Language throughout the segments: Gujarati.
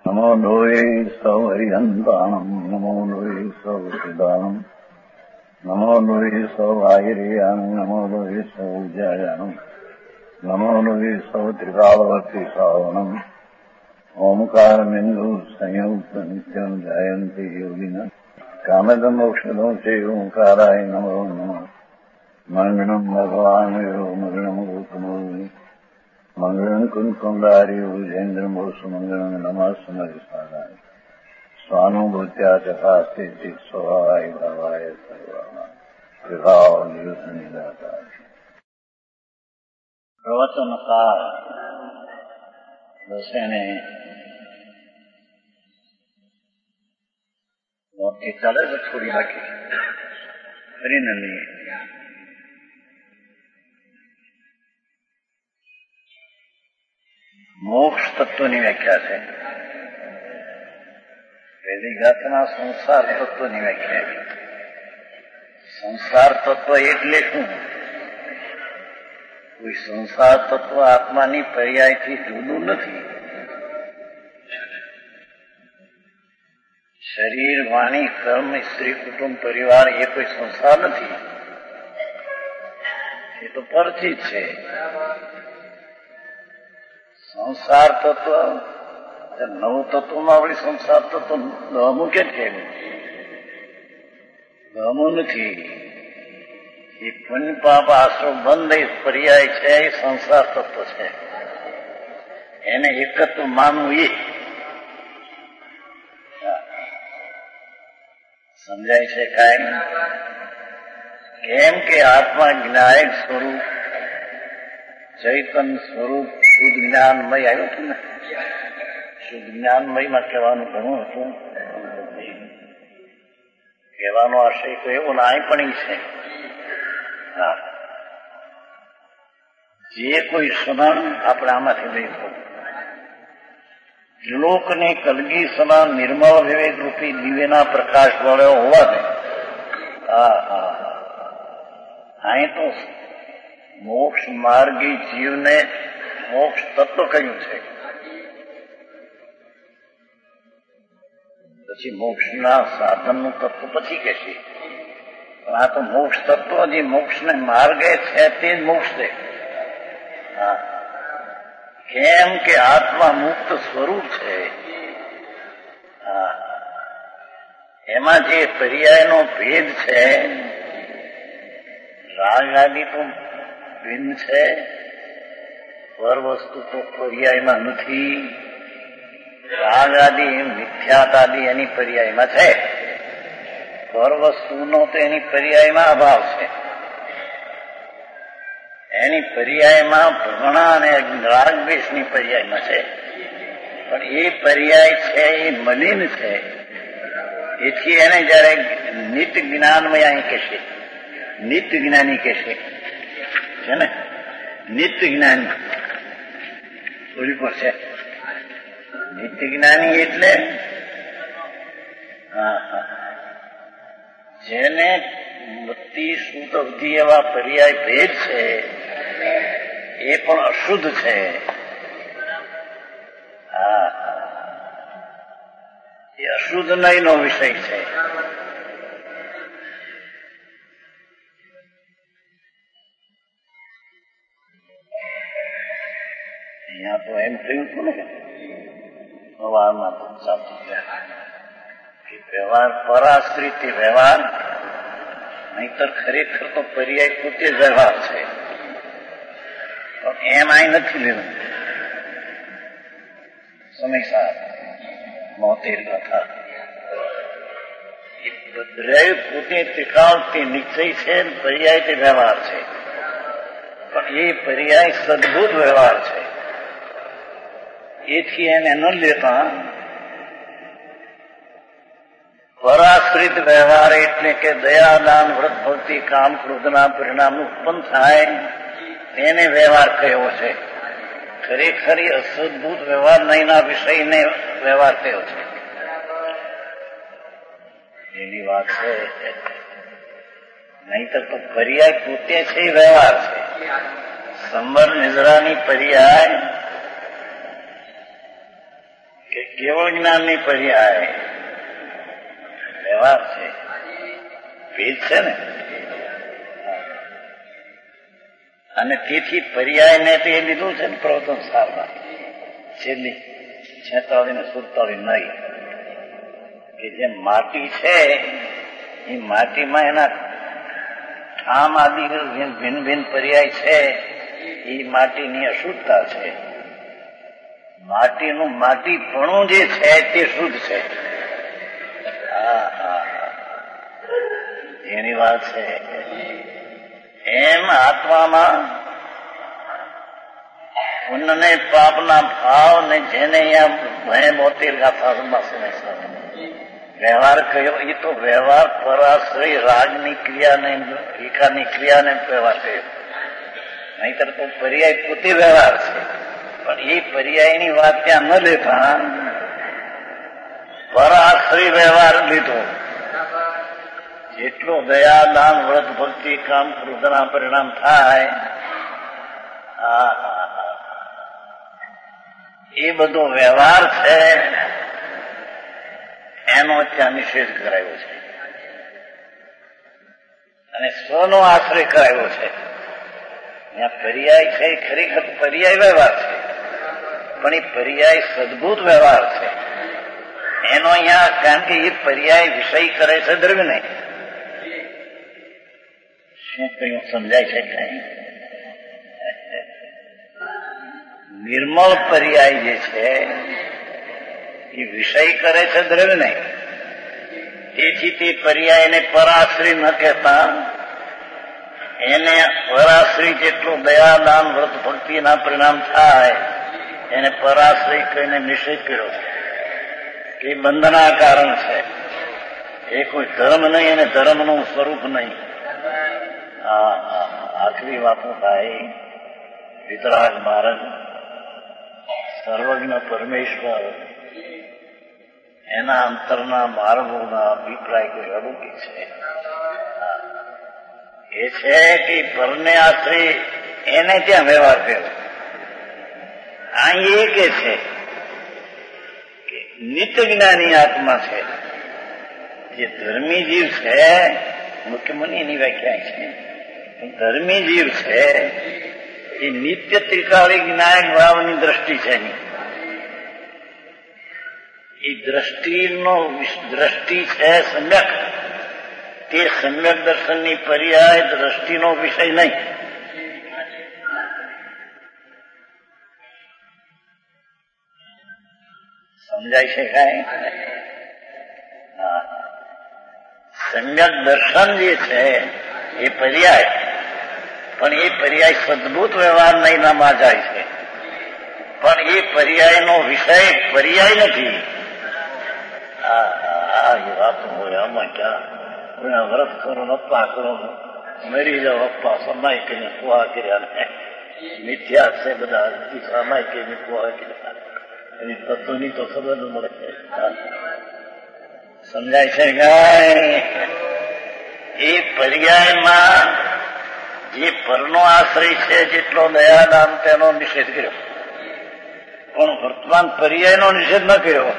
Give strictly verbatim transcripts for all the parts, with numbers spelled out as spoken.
નમો લોહે સૌ હરિહંતાણમ નમો લોહે સૌ સિદાણમ નમો લોહે સૌ આયર્યાણમ નમો લોહે સૌ ઉજાયાણમ નમો લોહે સૌ ત્રિકાળવર્તી શ્રાવણમ ઓમકાર બિંદુ સંયુક્ત નિત્યમ જાયંતી યોગિના કામદ મોક્ષદો છે ઓંકારાય નમો નમઃ મંગળમ ભગવાન મંગળમ ગૌતમો મંગળમ કુંકુંડાર્યો જૈન્દ્રમો સુમંગળમ નમઃ સ્મરિસ્મરાય સ્વાનુભૂત્યા ચકાસ્તે ચિત સ્વભાવાય ભાવાય સર્વાના વિભાવ નિદાતા પ્રવચન સાર દસેને મોટી ચાલે તો થોડી બાકી કરીને લઈએ. મોક્ષ તત્વની વ્યાખ્યા છે. વૈદિક જાતના સંસાર તત્વની વ્યાખ્યા. સંસાર તત્વ એટલે શું? કોઈ સંસાર તત્વ આત્માની પર્યાયથી જુદું નથી. શરીર, વાણી, કર્મ, સ્ત્રી, કુટુંબ, પરિવાર એ કોઈ સંસાર નથી. એ તો પરથી જ છે. સંસાર તત્વ નવ તત્વમાં આપણી સંસાર તત્વ દહમું કે છે? દહમું નથી. એ પુણ્ય પાપ આશ્રમ બંધ પર્યાય છે, એ સંસાર તત્વ છે. એને એકત્વ માનવું એ સમજાય છે. કાંઈ કેમ કે આત્મા જ્ઞાયક સ્વરૂપ, ચૈતન્ય સ્વરૂપ, શુદ્ધ જ્ઞાનમય આવ્યું હતું ને. શુદ્ધ જ્ઞાનમયમાં કહેવાનું ઘણું હતું. કહેવાનો આશય તો એવો નાનપણી છે. હા, જે કોઈ સદન આપણે આમાંથી લઈશું. ત્રિલોકને કલગી સદા નિર્મળ વિવેક રૂપી દિવ્યના પ્રકાશ વળ્યો હોવાને હા હા અહીં તો મોક્ષ માર્ગી જીવને મોક્ષ તત્વ કહ્યું છે. પછી મોક્ષના સાધનનું તત્વ પછી કહેશે. પણ આ તો મોક્ષ તત્વ જે મોક્ષને માર્ગે છે તે જ મોક્ષ છે. હા, કેમ કે આત્મા મુક્ત સ્વરૂપ છે. હા, એમાં જે પર્યાયનો ભેદ છે, રાગ આદિ તો ભિન્ન છે. પર વસ્તુ તો પર્યાયમાં નથી. રાગ આદિ મિથ્યાત આદિ એની પર્યાયમાં છે. પર વસ્તુનો તો એની પર્યાયમાં અભાવ છે. એની પર્યાયમાં ભ્રમણા અને રાગદ્વેષની પર્યાયમાં છે. પણ એ પર્યાય છે એ મલિન છે. એથી એને જયારે નિત્ય જ્ઞાનમય અહીં કહેશે, નિત્ય જ્ઞાની કહેશે છે ને. નિત્ય જ્ઞાની થોડી પડશે. નિત્ય જ્ઞાની એટલે હા હા જેને બત્તી શુદ્ધ અવધિ એવા પર્યાય ભેદ છે એ પણ અશુદ્ધ છે. હા, એ અશુદ્ધ નયનો વિષય છે. અહીંયા તો એમ થયું હતું ને સવારમાં તો સાચું કે વ્યવહાર પરાશ્રિત વ્યવહાર, નહીતર ખરેખર તો પર્યાય પોતે જ વ્યવહાર છે. પણ એમ અહીં નથી લેવું. સમયસાર મોતેર કથા એ બધાય પોતે ત્રિકાળથી નિશ્ચય છે, પર્યાય તે વ્યવહાર છે. પણ એ પર્યાય સદભુત વ્યવહાર છે. એથી એને ન લેતા પરાશ્રિત વ્યવહાર એટલે કે દયાદાન વ્રત ભક્તિ કામ ક્રોધના પરિણામ ઉત્પન્ન થાય તેને વ્યવહાર કહેવો છે. ખરેખર અસદભૂત વ્યવહાર નહીંના વિષયને વ્યવહાર કહેવો છે. એની વાત છે. નહીતર તો પર્યાય પોતે છે એ વ્યવહાર છે. સંબર નિદ્રાની પર્યાય કે કેવળ જ્ઞાનની પર્યાય વ્યવહાર છે, ભેદ છે ને. અને તેથી પર્યાયને તે લીધું છે ને પ્રવચન સારમાં છેલ્લી છેતાળી ને સુડતાળી નહીં કે જે માટી છે એ માટીમાં એના ઠામ આદિ ભિન્ન ભિન્ન પર્યાય છે. એ માટીની અશુદ્ધતા છે. માટીનું માટીપણું જે છે તે શુદ્ધ છે. હા હા એની વાત છે. એમ આત્મામાં પુણ્યને પાપના ભાવ ને જેને અહીંયા ભય મોતી ગાથા વ્યવહાર કહ્યો એ તો વ્યવહાર પરાશ્રય રાગની ક્રિયાને વિકારની ક્રિયાને વ્યવહાર કહ્યો. નહીતર તો પર્યાય પોતે વ્યવહાર છે. પણ એ પર્યાયની વાત ત્યાં ન લેતા પરાશ્રય વ્યવહાર લીધો. જેટલો દયા દાન વ્રત ભક્તિ કામ ક્રોધના પરિણામ થાય એ બધો વ્યવહાર છે એનો ત્યાં નિષેધ કરાયો છે અને સ્વનો આશ્રય કરાયો છે. ત્યાં પર્યાય છે ખરેખર પર્યાય વ્યવહાર છે પણ એ પર્યાય સદભૂત વ્યવહાર છે. એનો અહીંયા કારણ કે એ પર્યાય વિષય કરે છે દ્રવ્યને. શું કહ્યું સમજાય છે કઈ? નિર્મળ પર્યાય જે છે એ વિષય કરે છે દ્રવ્યને. તેથી તે પર્યાયને પરાશ્રય ન કહેતા એને પરાશ્રય જેટલો દયા દાન વ્રત ભક્તિના પરિણામ થાય એને પરાશ્રય કહીને નિષેધ કર્યો કે બંધના કારણ છે. એ કોઈ ધર્મ નહીં અને ધર્મનું સ્વરૂપ નહીં. આખરી વાતો થાય વિતરાગ મહારાજ સર્વજ્ઞ પરમેશ્વર એના અંતરના માર્ગોના અભિપ્રાય કોઈ અલૌકિક છે. એ છે કે પરને આશ્રય એને ત્યાં વ્યવહાર કર્યો. આ એ કે છે કે નિત્ય જ્ઞાની આત્મા છે. જે ધર્મી જીવ છે મુખ્યમંત્રી એની વ્યાખ્યા છે. ધર્મી જીવ છે એ નિત્ય ત્રિકાળી જ્ઞાન ભાવની દ્રષ્ટિ છે એની. એ દ્રષ્ટિનો દ્રષ્ટિ છે સમ્યક. તે સમ્યક દર્શનની પર્યાય દ્રષ્ટિનો વિષય નહીં. સમજાય છે કાંઈ? સમ્યક દર્શન જે છે એ પર્યાય પણ એ પર્યાય સદભૂત વ્યવહાર નહીં નામાં જાય છે. પણ એ પર્યાયનો વિષય પર્યાય નથી. આ વાત હોય આમાં ક્યાં વ્રત કરો અપ્પા કરો મરી જાઓ અપ્પા સમાય કરીને કુવા કર્યા ને મિથ્યા છે બધા સમાય કરીને કુવા કર્યા એની તત્વની તો ખબર ન મળે. સમજાય છે ગાય? એ પર્યાયમાં જે પરનો આશ્રય છે જેટલો દયાદાન તેનો નિષેધ કર્યો પણ વર્તમાન પર્યાયનો નિષેધ ન કર્યો.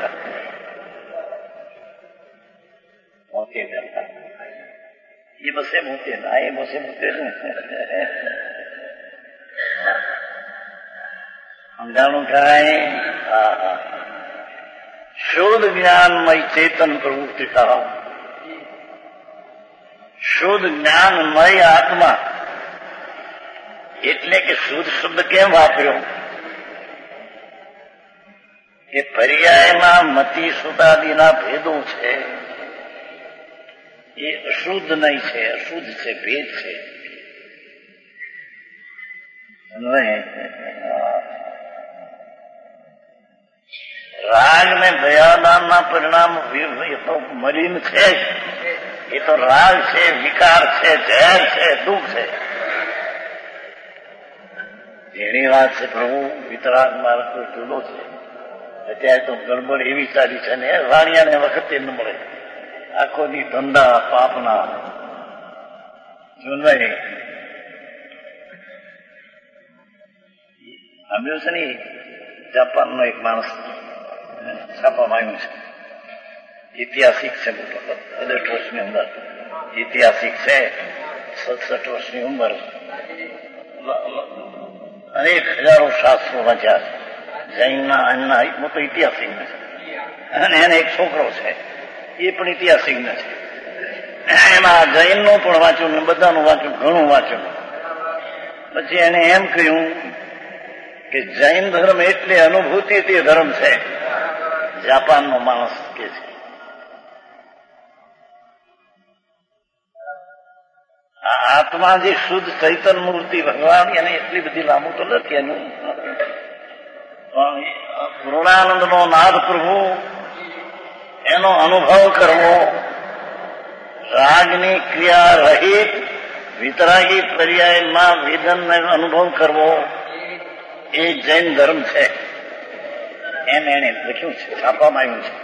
મોતે એ બસે મોતે ના એ બસે મોતે સમજાણું થાય? શુદ્ધ જ્ઞાનમય ચેતન પ્રવૃત્તિ કરો. શુદ્ધ જ્ઞાનમય આત્મા એટલે કે શુદ્ધ શબ્દ કેમ વાપર્યો? કે પર્યાયમાં મતિ સુતાદિના ભેદો છે એ અશુદ્ધ નહીં છે, અશુદ્ધ છે, ભેદ છે. રાગ ને દયાદાનના પરિણામ એ તો મલિન છે. એ તો રાગ છે, વિકાર છે, ઝેર છે, દુઃખ છે. એની વાત છે પ્રભુ વિતરાગ માર્ગ તો જુદો છે. અત્યારે તો ગડબડ એવી ચાલી છે ને વાણિયાને વખતે ન મળે. આખો દી ધંધા પાપના જોનભાઈ સાંભળ્યું છે ને જાપાનનો એક માણસ છાપવામાં આવ્યું છે. ઐતિહાસિક છે, સડસઠ વર્ષની ઉંમર ઐતિહાસિક છે. સડસઠ વર્ષની ઉંમર અનેક હજારો શાસ્ત્રો વાંચ્યા છે. જૈનના અન્ના મોટો ઐતિહાસિક છે. અને એને એક છોકરો છે, એ પણ ઐતિહાસિક છે. એમાં જૈનનું પણ વાંચ્યું ને બધાનું વાંચ્યું, ઘણું વાંચ્યું. પછી એને એમ કહ્યું કે જૈન ધર્મ એટલે અનુભૂતિ તે ધર્મ છે. જાપાનનો માણસ કે છે આત્મા જે શુદ્ધ ચૈતન મૂર્તિ ભગવાન, એને એટલી બધી લાંબુ તો નથી એનું. પૂર્ણાનંદ નો નાદ પ્રભુ એનો અનુભવ કરવો, રાગની ક્રિયા રહિત વિતરાગી પર્યાયમાં વેદનનો અનુભવ કરવો, એ જૈન ધર્મ છે. એમ એને લખ્યું છે, છાપવામાં આવ્યું છે.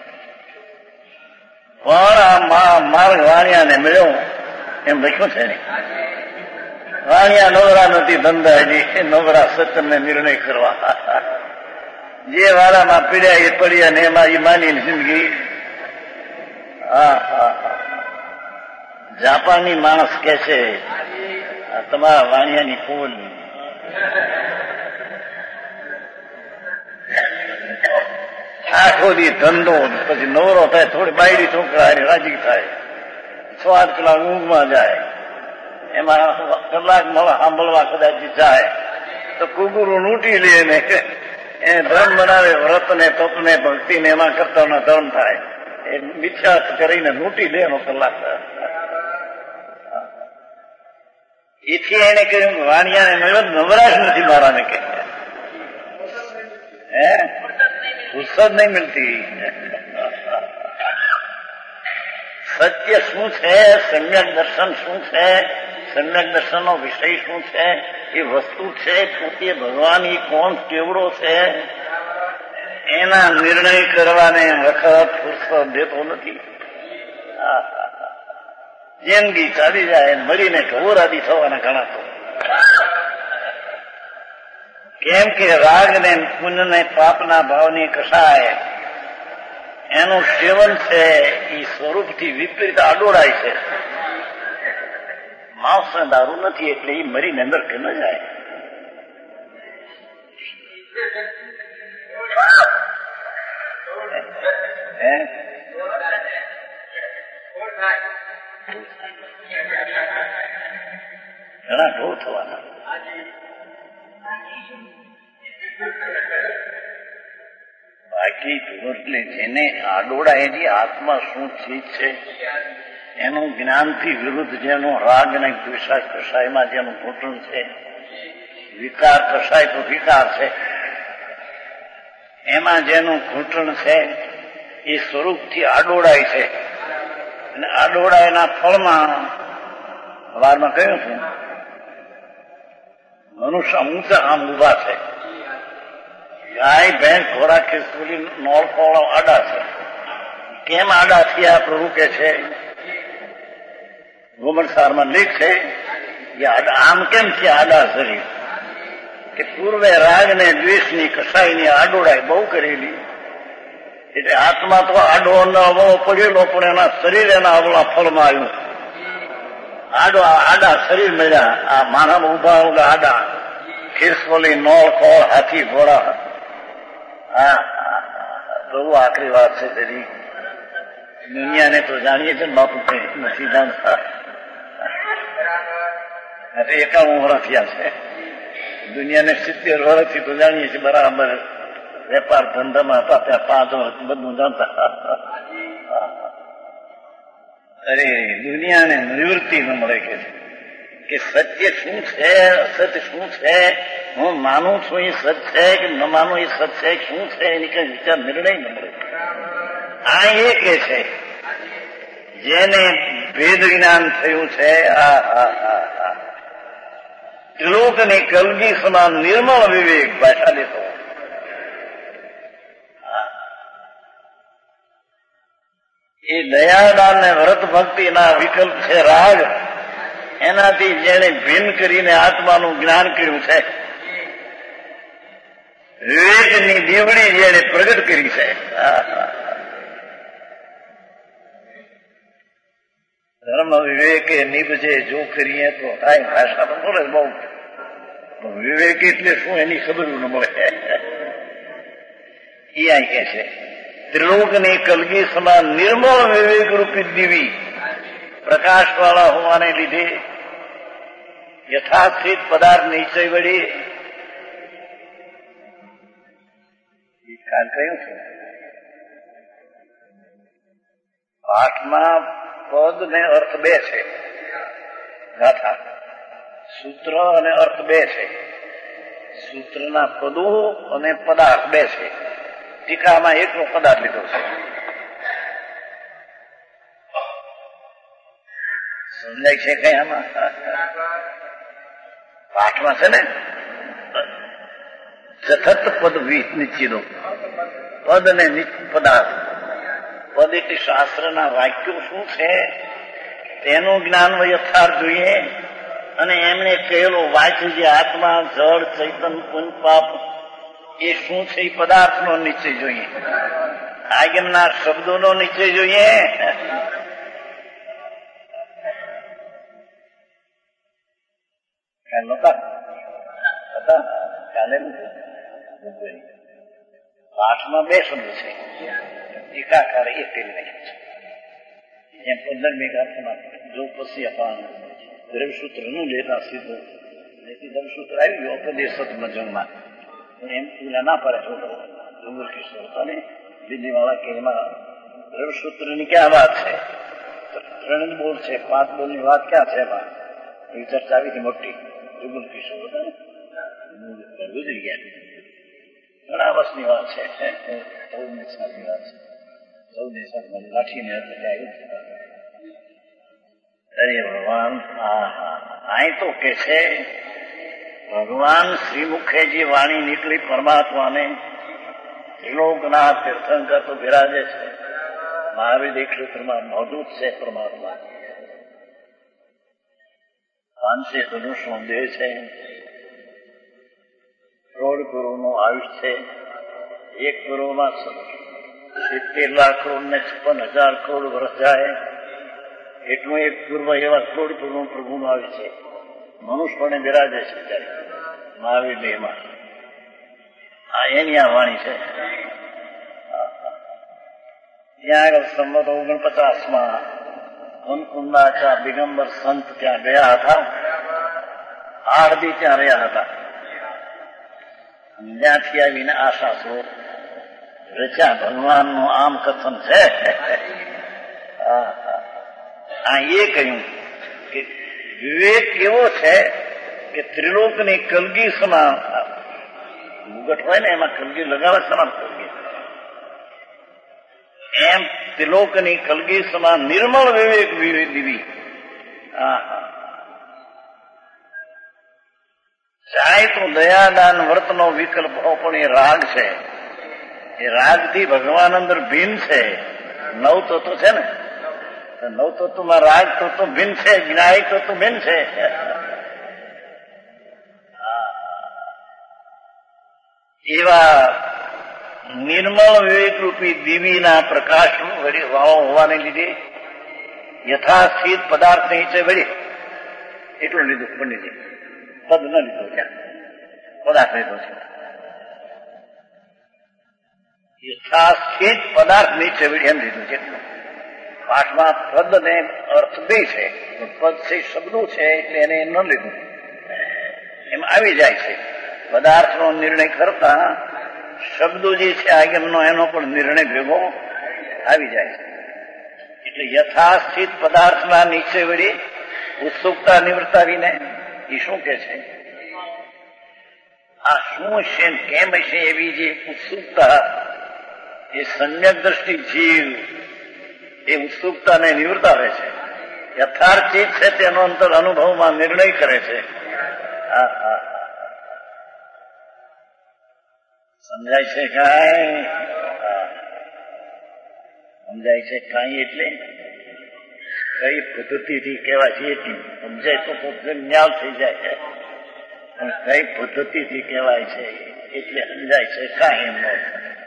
પણ આ માર્ગ વાણિયાને મળ્યો એમ લખ્યું છે ને. વાણિયા નવરા નથી ધંધાજી, નવરા સત્યને નિર્ણય કરવા. જે વાળામાં પીડ્યા એ પડ્યા ને એમાં એ માની જિંદગી. હા હા જાપાની માણસ કે છે તમારા વાણિયાની ફૂલ આખો દી ધંધો, પછી નવરો થાય, થોડી બાયડી છોકરા રાજી થાય, છ આઠ કલાક ઊંઘમાં જાય, એમાં કલાક મળવા સાંભળવા કદાચ જાય તો કુકુરું લૂંટી લે ને એ ધર્મ બનાવે. વ્રત ને તપ ને ભક્તિ ને એમાં કરતા ધર્મ થાય. એ મિથ્યા કરીને લૂંટી લે એનો કલાક. એથી એને કહ્યું વાણિયાને મળ્યો નવરાશ નથી મારાને કે હે ફુરસદ નહીં મળતી. સત્ય શું છે, સમ્યક દર્શન શું છે, સમ્યક દર્શનનો વિષય શું છે, એ વસ્તુ છે પોતે ભગવાન, એ કોણ કેવડો છે, એના નિર્ણય કરવાને વખત ફુરસદ દેતો નથી. જિંદગી ચાલી જાય, મરીને ઢોરાદી થવાના ઘણા તો. કેમ કે રાગ ને પુણ્ય ને પાપના ભાવની કસાય એનું સેવન છે એ સ્વરૂપથી વિપરીત આડોળાય છે. માંસ ને દારૂ નથી એટલે એ મરીને અંદર કે ન જાય. ઘણા ઢોર થવાના. બાકી એટલે જેને આડોળા એની આત્મા શું ચીજ છે એનું જ્ઞાનથી વિરુદ્ધ જેનું રાગ અને દ્વેષા કસાયમાં જેનું ઘૂંટણ છે, વિકાર કસાય તો વિકાર છે, એમાં જેનું ઘૂંટણ છે એ સ્વરૂપથી આડોળાય છે. અને આડોળાયના ફળમાં વારમાં કહ્યું હતું મનુષ્ય ઊંચા આમ ઉભા છે. ગાય ભેંસ ઘોડા ખીસકોલી નોળ કોળો આડા છે. કેમ આડા થયા પ્રભુ કે છે, ગોમનસારમાં લેખ છે આમ કેમ છે આડા શરીર કે પૂર્વે રાગ ને દ્વેષની કસાઈની આડોળાઈ બહુ કરેલી, એટલે આત્મા તો આડો અવળો પડેલો પણ એના શરીર એના અવળા ફળમાં આવ્યું. આડો આડા શરીર મળ્યા. આ માનવ ઉભા ઉભા આડા ખીસકોલી નોળ કોળ હાથી ઘોડા. હા બહુ આખરી વાત છે. તેની દુનિયાને તો જાણીએ છીએ બાપુ કઈ નથી જાણતા. એકાવન વર્ષ થયા છે. દુનિયાને સિત્તેર વર્ષથી તો જાણીએ છીએ બરાબર. વેપાર ધંધામાં હતા ત્યાં પાંચ વર્ષ બધું જાણતા. અરે દુનિયાને નિવૃત્તિ ન મળે કે કે સત્ય શું છે, અસત્ય શું છે, હું માનું છું એ સત્ય છે કે ન માનું એ સત્ય છે શું છે, એની કઈ વિચાર નિર્ણય ન મળે. આ એ કે છે જેને ભેદ જ્ઞાન થયું છે, આ આ ત્રિલોકની કલગી સમાન નિર્મળ વિવેક ભાષા લેતો. એ દયાદાન ને વ્રત ભક્તિના વિકલ્પ છે રાગ. એનાથી જેને ભિન્ન કરીને આત્માનું જ્ઞાન કર્યું છે વિવેકની દીવડી જેને પ્રગટ કરી છે. ધર્મ વિવેકે નિભજે જો કરીએ તો થાય. ભાષા તો બોલે બહુ, વિવેક એટલે શું એની ખબર ન મળે. એ અહીં કે છે ત્રિલોકની કલગી સમાન નિર્મળ વિવેક રૂપી દીવી પ્રકાશ વાળા હોવાને લીધે યથાસ્થિત પદાર્થ નિશ્ચય વળી કહ્યું છે. પાઠમાં પદ ને અર્થ બે છે. ગાથા સૂત્ર અને અર્થ બે છે. સૂત્રના પદો અને પદાર્થ બે છે. ટીકામાં એકનો પદાર્થ લીધો છે. સમજાય છે કઈ આમાં? પાઠમાં છે ને સતત પદ નિશ્ચિતો પદ ને પદાર્થ. પદ એટલે શાસ્ત્રના વાક્યો શું છે તેનું જ્ઞાન યથાર્થ જોઈએ, અને એમને કહેલો વાંચ્યું જે આત્મા જળ ચૈતન પુન પાપ એ શું છે એ પદાર્થનો નિશ્ચય જોઈએ. આજ્ઞાના શબ્દોનો નિશ્ચય જોઈએ. પાઠમાં બે શબ્દ છે. ટીકાકાર એક કરી નાખ્યું છે. એમ પંદરમી ગાથામાં જો પછી અપાન દ્રવસૂત્ર નું લેતા સીધું દ્રવસૂત્ર આવી ગયું ઉપદેશ સતમજમાં. એમ પૂરા ના પડે છોકરો ડુંગર કિશોર હતા ને દિલ્હી વાળા કે એમાં દ્રવસૂત્ર ની ક્યાં વાત છે? ત્રણ બોલ છે, પાંચ બોલ ની વાત ક્યાં છે એમાં? એ ચર્ચા આવી હતી મોટી. ડુંગર કિશોર હતા ને ગુજરી ગયા. ઘણા વર્ષની વાત છે. ચૌદ ને સાતની વાત છે. ચૌદ ને સાતમાં લાઠીને આવ્યું. અરે ભગવાન અહીં તો કે છે ભગવાન શ્રી મુખે જે વાણી નીકળી પરમાત્માને ત્રિલોકના તીર્થંકર તો બિરાજે છે. મહાવીર ક્ષેત્રમાં મોજૂદ છે પરમાત્મા. પાંચસે ધનુષનો દેહ છે. કરોડ કરોડનું આયુષ છે. એક કરોડમાં સિત્તેર લાખ કરોડ ને છપ્પન હજાર કરોડ વર્ષ જાય એટલું એક પૂર્વ એવા કરોડ કરોડ પ્રભુનું આવે છે. મનુષ્યપણે બિરાજે છે ત્યારે મહાવીર દેહમાં. આ એની આ વાણી છે. ત્યાં આગળ સંવત ઓગણપચાસમાં અન્નકુંડાચા દિગંબર સંત ત્યાં ગયા હતા. આઠ દી ત્યાં રહ્યા હતા. ત્યાંથી આવીને આશા સ્વરૂપ રચ્યા. ભગવાનનું આમ કથન છે. આ એ કહ્યું કે વિવેક એવો છે કે ત્રિલોકની કલગી સમાન મુગટ હોય ને એમાં કલગી લગાવે સમાન કલગી એમ ત્રિલોકની કલગી સમાન નિર્મળ વિવેક દીવી. હા હા ચાહે તો દયાદાન વર્તનો વિકલ્પ હો પણ એ રાગ છે. એ રાગથી ભગવાન અંદર ભિન્ન છે. નવ તત્વ છે ને, નવ તત્વમાં રાગ તત્વ ભિન્ન છે, જ્ઞાયક તત્વ ભિન્ન છે. એવા નિર્મળ વિવેક રૂપી દીવીના પ્રકાશ વળી વાળો હોવાને લીધે યથાસ્થિત પદાર્થ નીચે વળી એટલું લીધું. પંડિતજી પદ ન લીધો, ત્યાં પદાર્થ લીધો છે. યથાસ્થિત પદાર્થ નીચે વળી એમ લીધું છે. પાઠમાં પદ ને અર્થ બે છે. પદ છે શબ્દો છે એટલે એને ન લીધું. એમ આવી જાય છે. પદાર્થનો નિર્ણય કરતા શબ્દો જે છે આગળનો એનો પણ નિર્ણય ભેગો આવી જાય છે. એટલે યથાસ્થિત પદાર્થના નીચે વળી ઉત્સુકતા નિવર્તાવીને એ શું કે છે? આ શું છે કેમ છે એવી જે ઉત્સુકતા એ સમ્યક દ્રષ્ટિ જીવ એ ઉત્સુકતાને નિવૃત્તાવે છે. યથાર્થ ચીજ છે તેનો અંતર અનુભવમાં નિર્ણય કરે છે. હા હા સમજાય છે કાંઈ? સમજાય છે કાંઈ એટલે કઈ પદ્ધતિથી કહેવાય છે એટલી સમજાય તો જ્ઞાન થઈ જાય. પણ કઈ પદ્ધતિથી કહેવાય છે એટલે સમજાય છે કાંઈ એમ નો.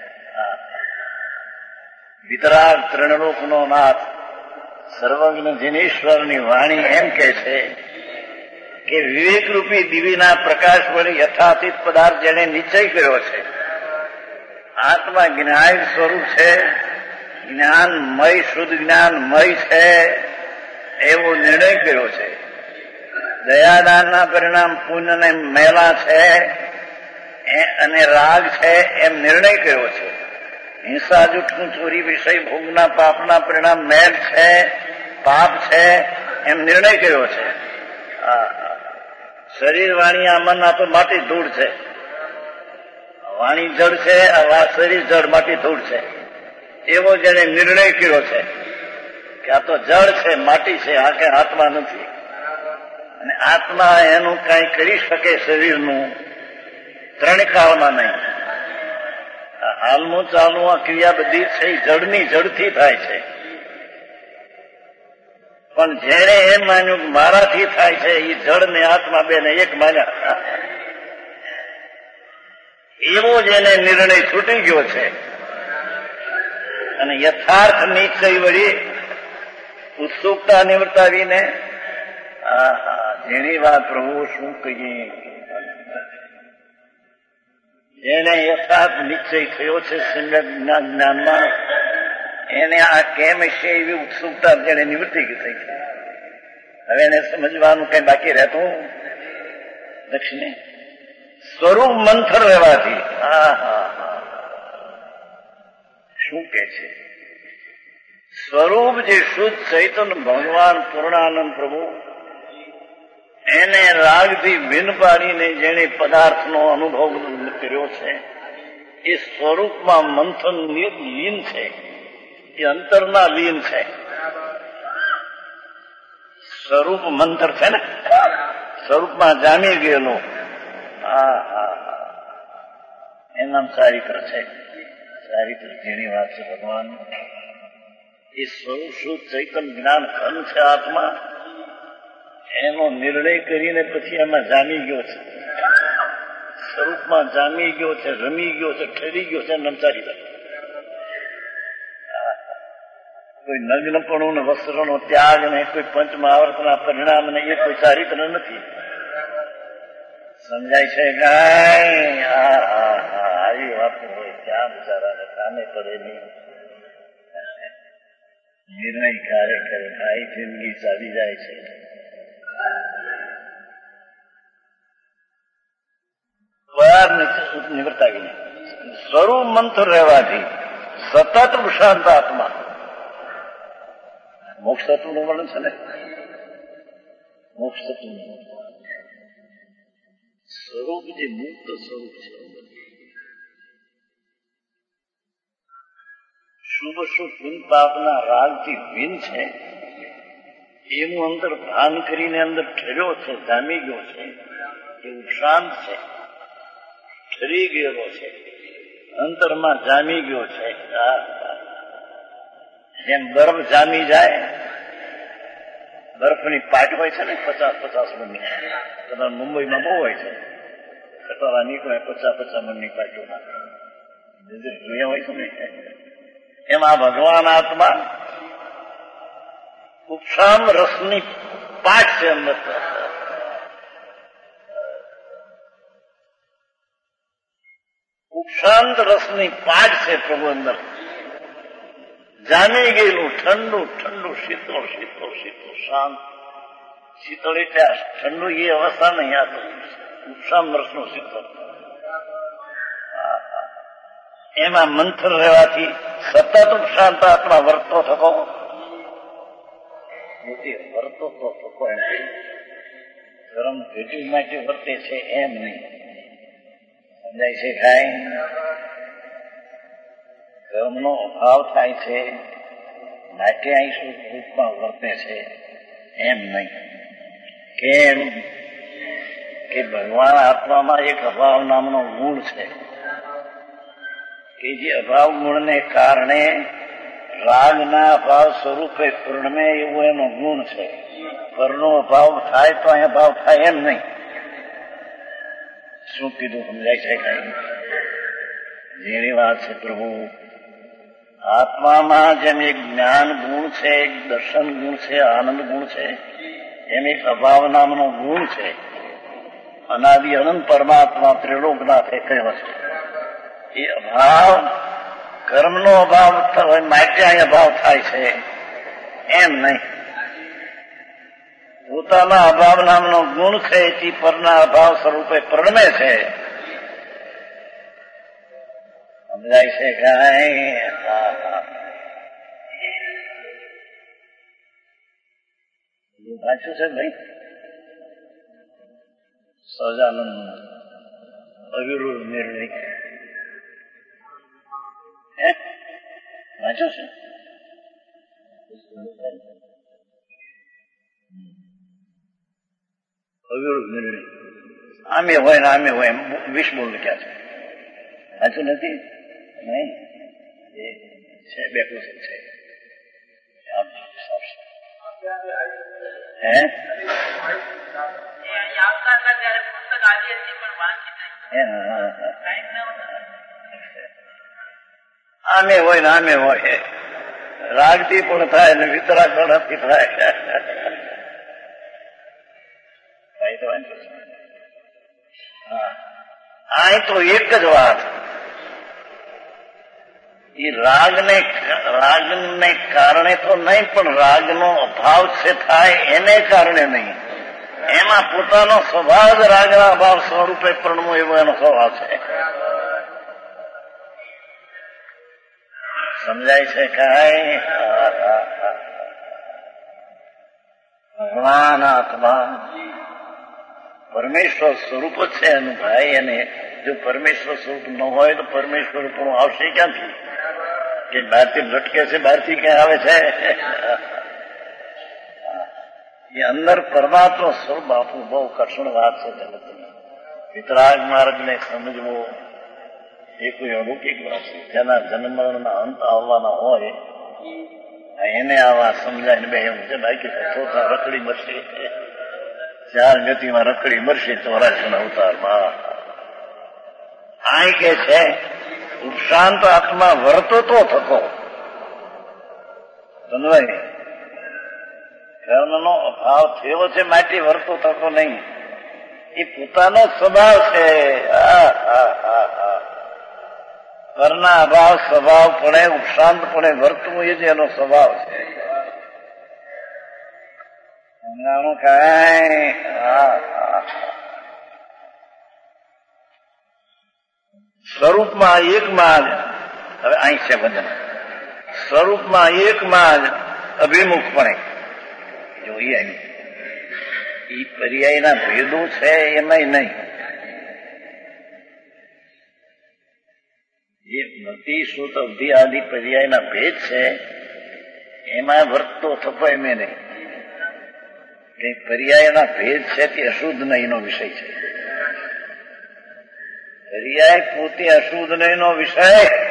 વિતરાગ ત્રણલોકનો નાથ સર્વજ્ઞ જિનેશ્વરની વાણી એમ કે છે કે વિવેકરૂપી દિવ્યના પ્રકાશ વડે યથાતીત પદાર્થ જેને નિશ્ચય કર્યો છે, આત્મા જ્ઞાન સ્વરૂપ છે, જ્ઞાનમય શુદ્ધ જ્ઞાનમય છે એવો નિર્ણય કર્યો છે. દયાદાનના પરિણામ પુણ્ય ને મેલા છે અને રાગ છે એમ નિર્ણય કર્યો છે. હિંસા, જૂઠું, ચોરી, વિષય ભોગના પાપના પરિણામ મેલ છે, પાપ છે એમ નિર્ણય કર્યો છે. શરીર, વાણી, આ મન આ તો માટી ધૂળ છે. વાણી જળ છે, આ શરીર જળ માટી ધૂળ છે એવો જેને નિર્ણય કર્યો છે કે આ તો જળ છે, માટી છે, આ કઈ આત્મા નથી. અને આત્મા એનું કઈ કરી શકે શરીરનું ત્રણ કાળમાં નહીં. હાલનું ચાલુ આ ક્રિયા બધી છે એ જળની જળથી થાય છે. પણ જેને એમ માન્યું કે મારાથી થાય છે એ જળ ને આત્મા બે ને એક માન્યા, એવો જેને નિર્ણય છૂટી ગયો છે અને યથાર્થ નિશ્ચય વળી ઉત્સુકતા નિવર્તાવીને જેની વાત પ્રભુ શું કહીએ, જેને યથાર્થ નિશ્ચય થયો છે સમ્યક જ્ઞાનમાં, એને આ કેમ છે એવી ઉત્સુકતા જેને નિવૃત્તિ થઈ છે. હવે એને સમજવાનું કઈ બાકી રહેતું દક્ષિણે સ્વરૂપ મંથર રહેવાથી હા હા હા શું કે છે, સ્વરૂપ જે શુદ્ધ ચૈતન્ય ભગવાન પૂર્ણાનંદ પ્રભુ એને રાગથી ભિન્ન પાડીને જેને પદાર્થનો અનુભવ કર્યો છે એ સ્વરૂપમાં મંથન લીન છે, એ અંતરના લીન છે. સ્વરૂપ મંત્ર છે ને, સ્વરૂપમાં જામી ગયેલો. હા હા હા એમ નામ ચારિત્ર છે. ચારિત્ર જેની વાત છે ભગવાન, એ સ્વરૂપ શુદ્ધ ચૈતન્ય જ્ઞાન ઘન છે આત્મા, એનો નિર્ણય કરીને પછી એમાં જામી ગયો છે, સ્વરૂપમાં જામી ગયો છે, રમી ગયો છે, ઠરી ગયો છે. નમચારી કોઈ નગ્નપણું ને વસ્ત્રનો ત્યાગ ને કોઈ પંચ મહાવર્તના પરિણામ ને એ કોઈ ચારિત્ર નથી. સમજાય છે ગાય? હા હા હા આવી વાતો હોય ત્યાં બિચારાને કામે પડે નહીં. નિર્ણય ક્યારે કરે ભાઈ, જિંદગી ચાલી જાય છે. નિવર્તાવીને સ્વરૂપ મંત્ર રહેવાથી સતત શાંત આત્મા, મોક્ષ તત્વનું વર્ણન છે ને, મોક્ષ તત્વનું સ્વરૂપ જે મુક્ત સ્વરૂપ છે, શુભ શુભ પુન પાપના રાગથી ભિન્ન છે, એનું અંદર ભાન કરીને અંદર ઠર્યો છે, જામી ગયો છે, એવું શાંત છે, ઠરી ગયેલો છે, અંતરમાં જામી ગયો છે. જેમ બરફ જામી જાય, બરફની પાટ હોય છે ને પચાસ પચાસ મણની, કદાચ મુંબઈમાં બહુ હોય છે, કટોરા નીકળે પચાસ પચાસ મણની પાટો જોયા હોય છે ને. એમાં ભગવાન આત્મા ઉપશામ રસની પાટ છે અંદર, ઉપશાંત રસની પાટ છે પ્રભુ અંદર, જામી ગયેલું ઠંડુ ઠંડુ શીતળ શીતળ શીતળ શાંત. શીતળ એટલે ઠંડુ એ અવસ્થા નહીં, આ તો ઉપશામ રસનું શીતળ. એમાં મંથન રહેવાથી સતત ઉપશાંત આત્મા વર્તો થકો, વર્તો તો થકો એમ ગરમ ભેટી માટે વર્તે છે એમ નહીં. સમજાય છે કાંઈ? ધર્મનો અભાવ થાય છે માટે અહીં રૂપમાં વર્તે છે એમ નહીં. કેમ કે ભગવાન આત્મામાં એક અભાવ નામનો ગુણ છે કે જે અભાવ ગુણને કારણે રાગના અભાવ સ્વરૂપે પૂર્ણમે એવો એનો ગુણ છે. પરનો અભાવ થાય તો અહીં અભાવ થાય એમ નહીં. શું કીધું સમજાય છે કઈ? એની વાત છે પ્રભુ. આત્મામાં જેમ એક જ્ઞાન ગુણ છે, એક દર્શન ગુણ છે, આનંદ ગુણ છે, એમ એક અભાવ નામનો ગુણ છે. અનાદિ અનંત પરમાત્મા ત્રિલોકનાથ એ કહ્યો છે. એ અભાવ કર્મનો અભાવ થયો માટે અહીં અભાવ થાય છે એમ નહીં. પોતાના અભાવ નામનો ગુણ છે એથી પરના અભાવ સ્વરૂપે પરણે છે. સમજાય છે કાંઈ? વાંચ્યું છે ભાઈ સહજાનંદ અવિરોધ નિર્ણય વાંચ્યું છે? અવિરોધ નિર્ણય આમે હોય ને આમે હોય એમ વીસ બોલ લખ્યા છે. વાંચ્યું નથી? નહીં, એ છે બે પુસ્તક છે. હે આમે હોય ને આમે હોય, રાગથી પણ થાય ને વિતરાગથી થાય. આ તો એક જ વાત. એ રાગને રાગને કારણે તો નહીં, પણ રાગનો અભાવ છે થાય એને કારણે નહીં. એમાં પોતાનો સ્વભાવ જ રાગના અભાવ સ્વરૂપે પરણવો એવો એનો સ્વભાવ છે. સમજાય છે કાંઈ? ભગવાન આત્મા પરમેશ્વર સ્વરૂપ જ છે એનું ભાઈ. એને જો પરમેશ્વર સ્વરૂપ ન હોય તો પરમેશ્વર પણ આવશે ક્યાંથી? કે બહારથી લટકે છે, બહારથી ક્યાં આવે છે? એ અંદર પરમાત્મા સ્વરૂપ આપવું બહુ કઠણ વાત છે જગતની. વિતરાગ માર્ગને સમજવો એ કોઈ અલૌકિક વાત છે. જેના જન્મના અંત આવવાના હોય એને આવા સમજાય બે એવું છે. બાકી ચોથા રખડી મરશે, ચાર ગતિમાં રખડી મરશે ચોરાસીના અવતારમાં. આ કે છે ઉપશાંત આત્મા વર્તો તો થકો. સમજાય? કર્મનો અભાવ થયો છે માટે વર્તો થકો નહીં. એ પોતાનો સ્વભાવ છે. કરના અભાવ સ્વભાવપણે ઉપશાંતપણે વર્તવું એ જ એનો સ્વભાવ છે. સમજાણું કાંઈ? સ્વરૂપમાં એકમાં જ, હવે અહીં છે વજન, સ્વરૂપમાં એકમાં જ અભિમુખપણે જોઈએ. એ પર્યાયના ભેદો છે એમાંય નહીં. જે મતિ સુત અવધિ આદિ પર્યાયના ભેદ છે એમાં વર્તતો થતો એમ નહીં. કે પર્યાયના ભેદ છે તે અશુદ્ધ નહીંનો વિષય છે. પર્યાય પોતે અશુદ્ધ નહીંનો વિષય.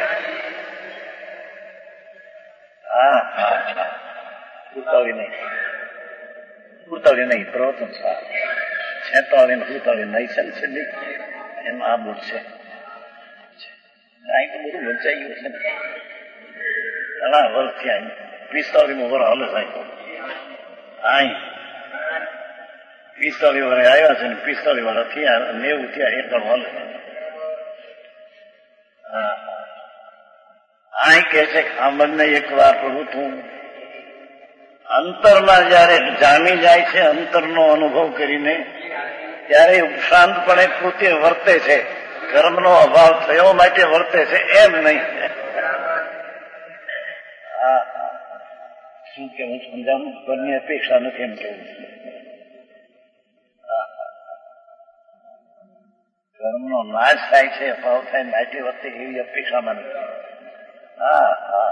હા હા હા ઉતાવળી નહીં, ઉતાવળી નહીં. પ્રવચન સારું છેતાળી ને ઉતાવળી નહીં ચાલશે નહીં. એમાં આ બોધ છે. અહીં તો બધું વંચાઈ ગયું છે. ઘણા વર્ષ થયા. પિસ્તાળીમો વર્ષ હાલે સાહેબ. અહીં પિસ્તાળીસ વર્ષ આવ્યા છે ને પિસ્તાળીસ વર્ષ થયા, નેવું થયા, એકણ હાલે. આ કે છે ખામદને એક વાર પ્રભુ તું અંતરમાં જયારે જામી જાય છે, અંતરનો અનુભવ કરીને ત્યારે ઉપશાંતપણે પોતે વર્તે છે. કર્મનો અભાવ થયો માટે વર્તે છે એમ નહીં. હા શું કેવું સમજાવું? પરની અપેક્ષા નથી એમ કેવું. કર્મનો નાશ થાય છે, અભાવ થાય માટે વર્તે એવી અપેક્ષામાં નથી. હા હા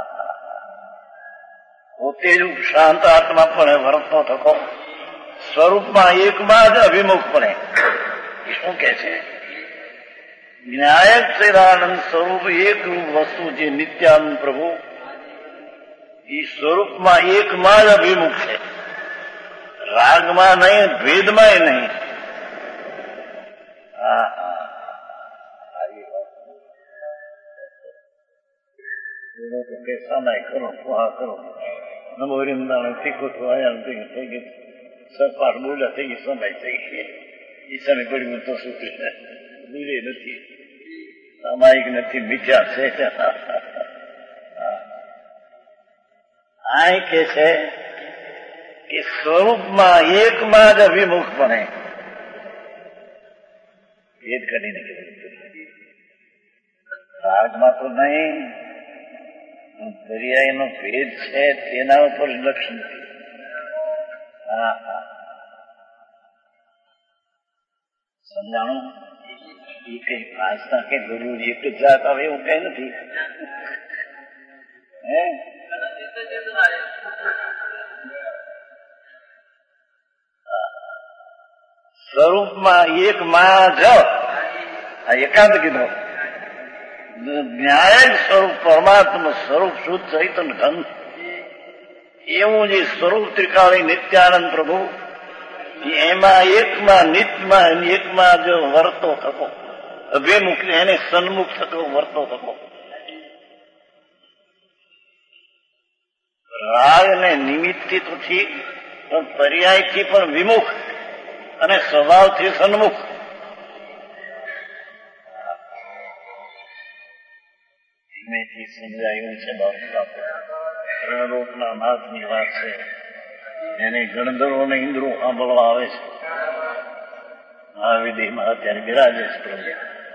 પોતે જ શાંત આત્મા પણ વર્તનો થકો સ્વરૂપમાં એકમાં જ અભિમુખપણે. શું કે છે? જ્ઞાયક ચિરાનંદ સ્વરૂપ એક રૂપ વસ્તુ જે નિત્યાનંદ પ્રભુ એ સ્વરૂપમાં એકમાં જ અભિમુખ છે. રાગમાં નહીં, ભેદમાં નહીં. હા હા તો કે સામાય કરો ફુહા કરો નમો વૃંદાવન તીખો થવાયા થઈ ગઈ સપાટ બોલ્યા થઈ ગઈ સમાય થઈ ગઈ ઈશાને પડ્યું તો શું બોલે નથી સામાયિક નથી મિથ્યા છે આ કે છે કે સ્વરૂપમાં એકમાં જ અભિમુખ બને ભેદ કરીને રાગમાં તો નહીં દરિયાનો ભેદ છે તેના ઉપર લક્ષ નથી. હા હા સમજાણું એ કઈ ભાષા કે જરૂર એક જ જાત આવે એવું કઈ નથી. હે સ્વરૂપમાં એક માં જ આ એકાંત કીધો ન્યાય સ્વરૂપ પરમાત્મા સ્વરૂપ શુદ્ધ ચૈતન ઘન એવું જે સ્વરૂપ ત્રિકાળી નિત્યાનંદ પ્રભુ એમાં એકમાં નિત્યમાં એકમાં જો વર્તો થતો અભિમુખ એને સન્મુખ થતો વર્તો થતો રાગ ને નિમિત્તથી તો ઠીક પણ પર્યાયથી પણ વિમુખ અને સ્વભાવથી સન્મુખ. ધીમેથી સમજાયું છે ત્રણલોકના નાથની વાત છે. એને ગણધરો ને ઇન્દ્રો સાંભળવા આવે છે. આ વિધિમાં અત્યારે બિરાજે છે પ્રભુ.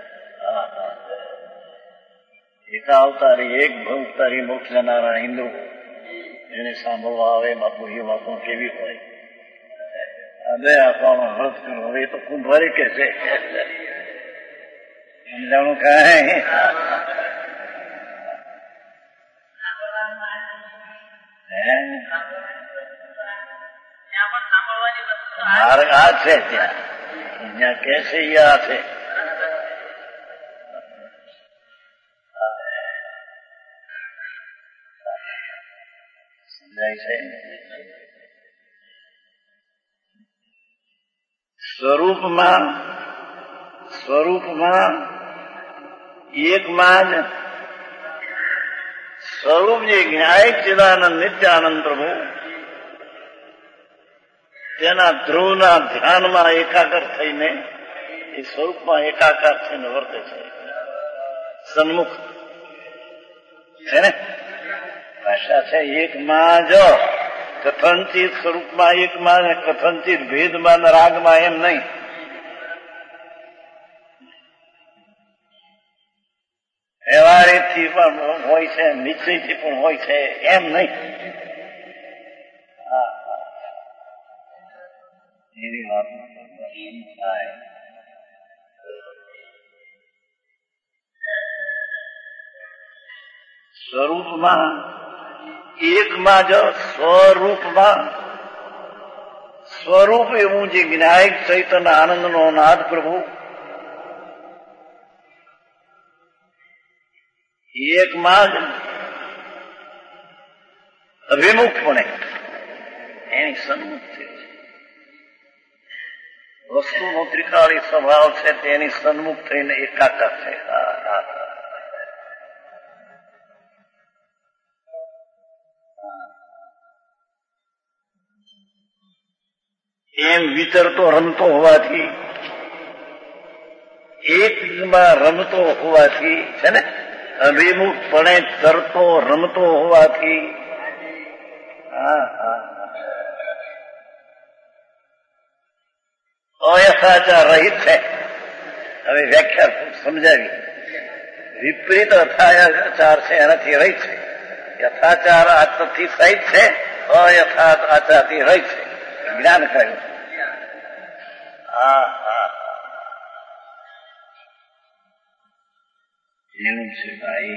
એક અવતારી એક ભવતારી મોક્ષ જનારા ઇન્દ્રો એને સાંભળવા આવે બાપુ એ વાતો કેવી હોય. બે આપવામાં વ્રત કરો હવે તો કુંભારી કે છે સમજાણું કઈ માર્ગ આ છે ત્યાં અહીંયા કે છે એ આ છે. સમજાય છે. સ્વરૂપમાં સ્વરૂપમાં એકમાં જ સ્વરૂપ જે જ્ઞાયક ચિદાનંદ નિત્યાનંદ પ્રભુ તેના ધ્રુવના ધ્યાનમાં એકાકાર થઈને એ સ્વરૂપમાં એકાકાર થઈને વર્તે છે. સન્મુખ છે ને ભાષા છે. એકમાં જ કથનચિત સ્વરૂપમાં એકમાં ને કથનચિત ભેદમાં રાગમાં એમ નહીં. વ્યવહારિકથી પણ હોય છે નિશ્ચયથી પણ હોય છે એમ નહીં. એની વાત થાય. સ્વરૂપમાં એકમાં જ સ્વરૂપમાં સ્વરૂપ એવું જે જ્ઞાયક ચૈતન્ય આનંદનો નાદ પ્રભુ એકમાં જ અભિમુખપણે એની સન્મુખ થયું છે. વસ્તુનો ત્રિકાળી સ્વભાવ છે તેની સન્મુખ થઈને એકાકાર છે. એમ વિચરતો રમતો હોવાથી એકમાં રમતો હોવાથી છે ને અભિમુખપણે તરતો રમતો હોવાથી હા હા અયથાચાર રહિત છે. હવે વ્યાખ્યા સમજાવી. વિપરીત અથાચાર છે એનાથી રહિત છે. યથાચાર આચારથી સહિત છે. અયથા આચારથી રહિત છે. જ્ઞાન કહ્યું. હા હા એનું છે ભાઈ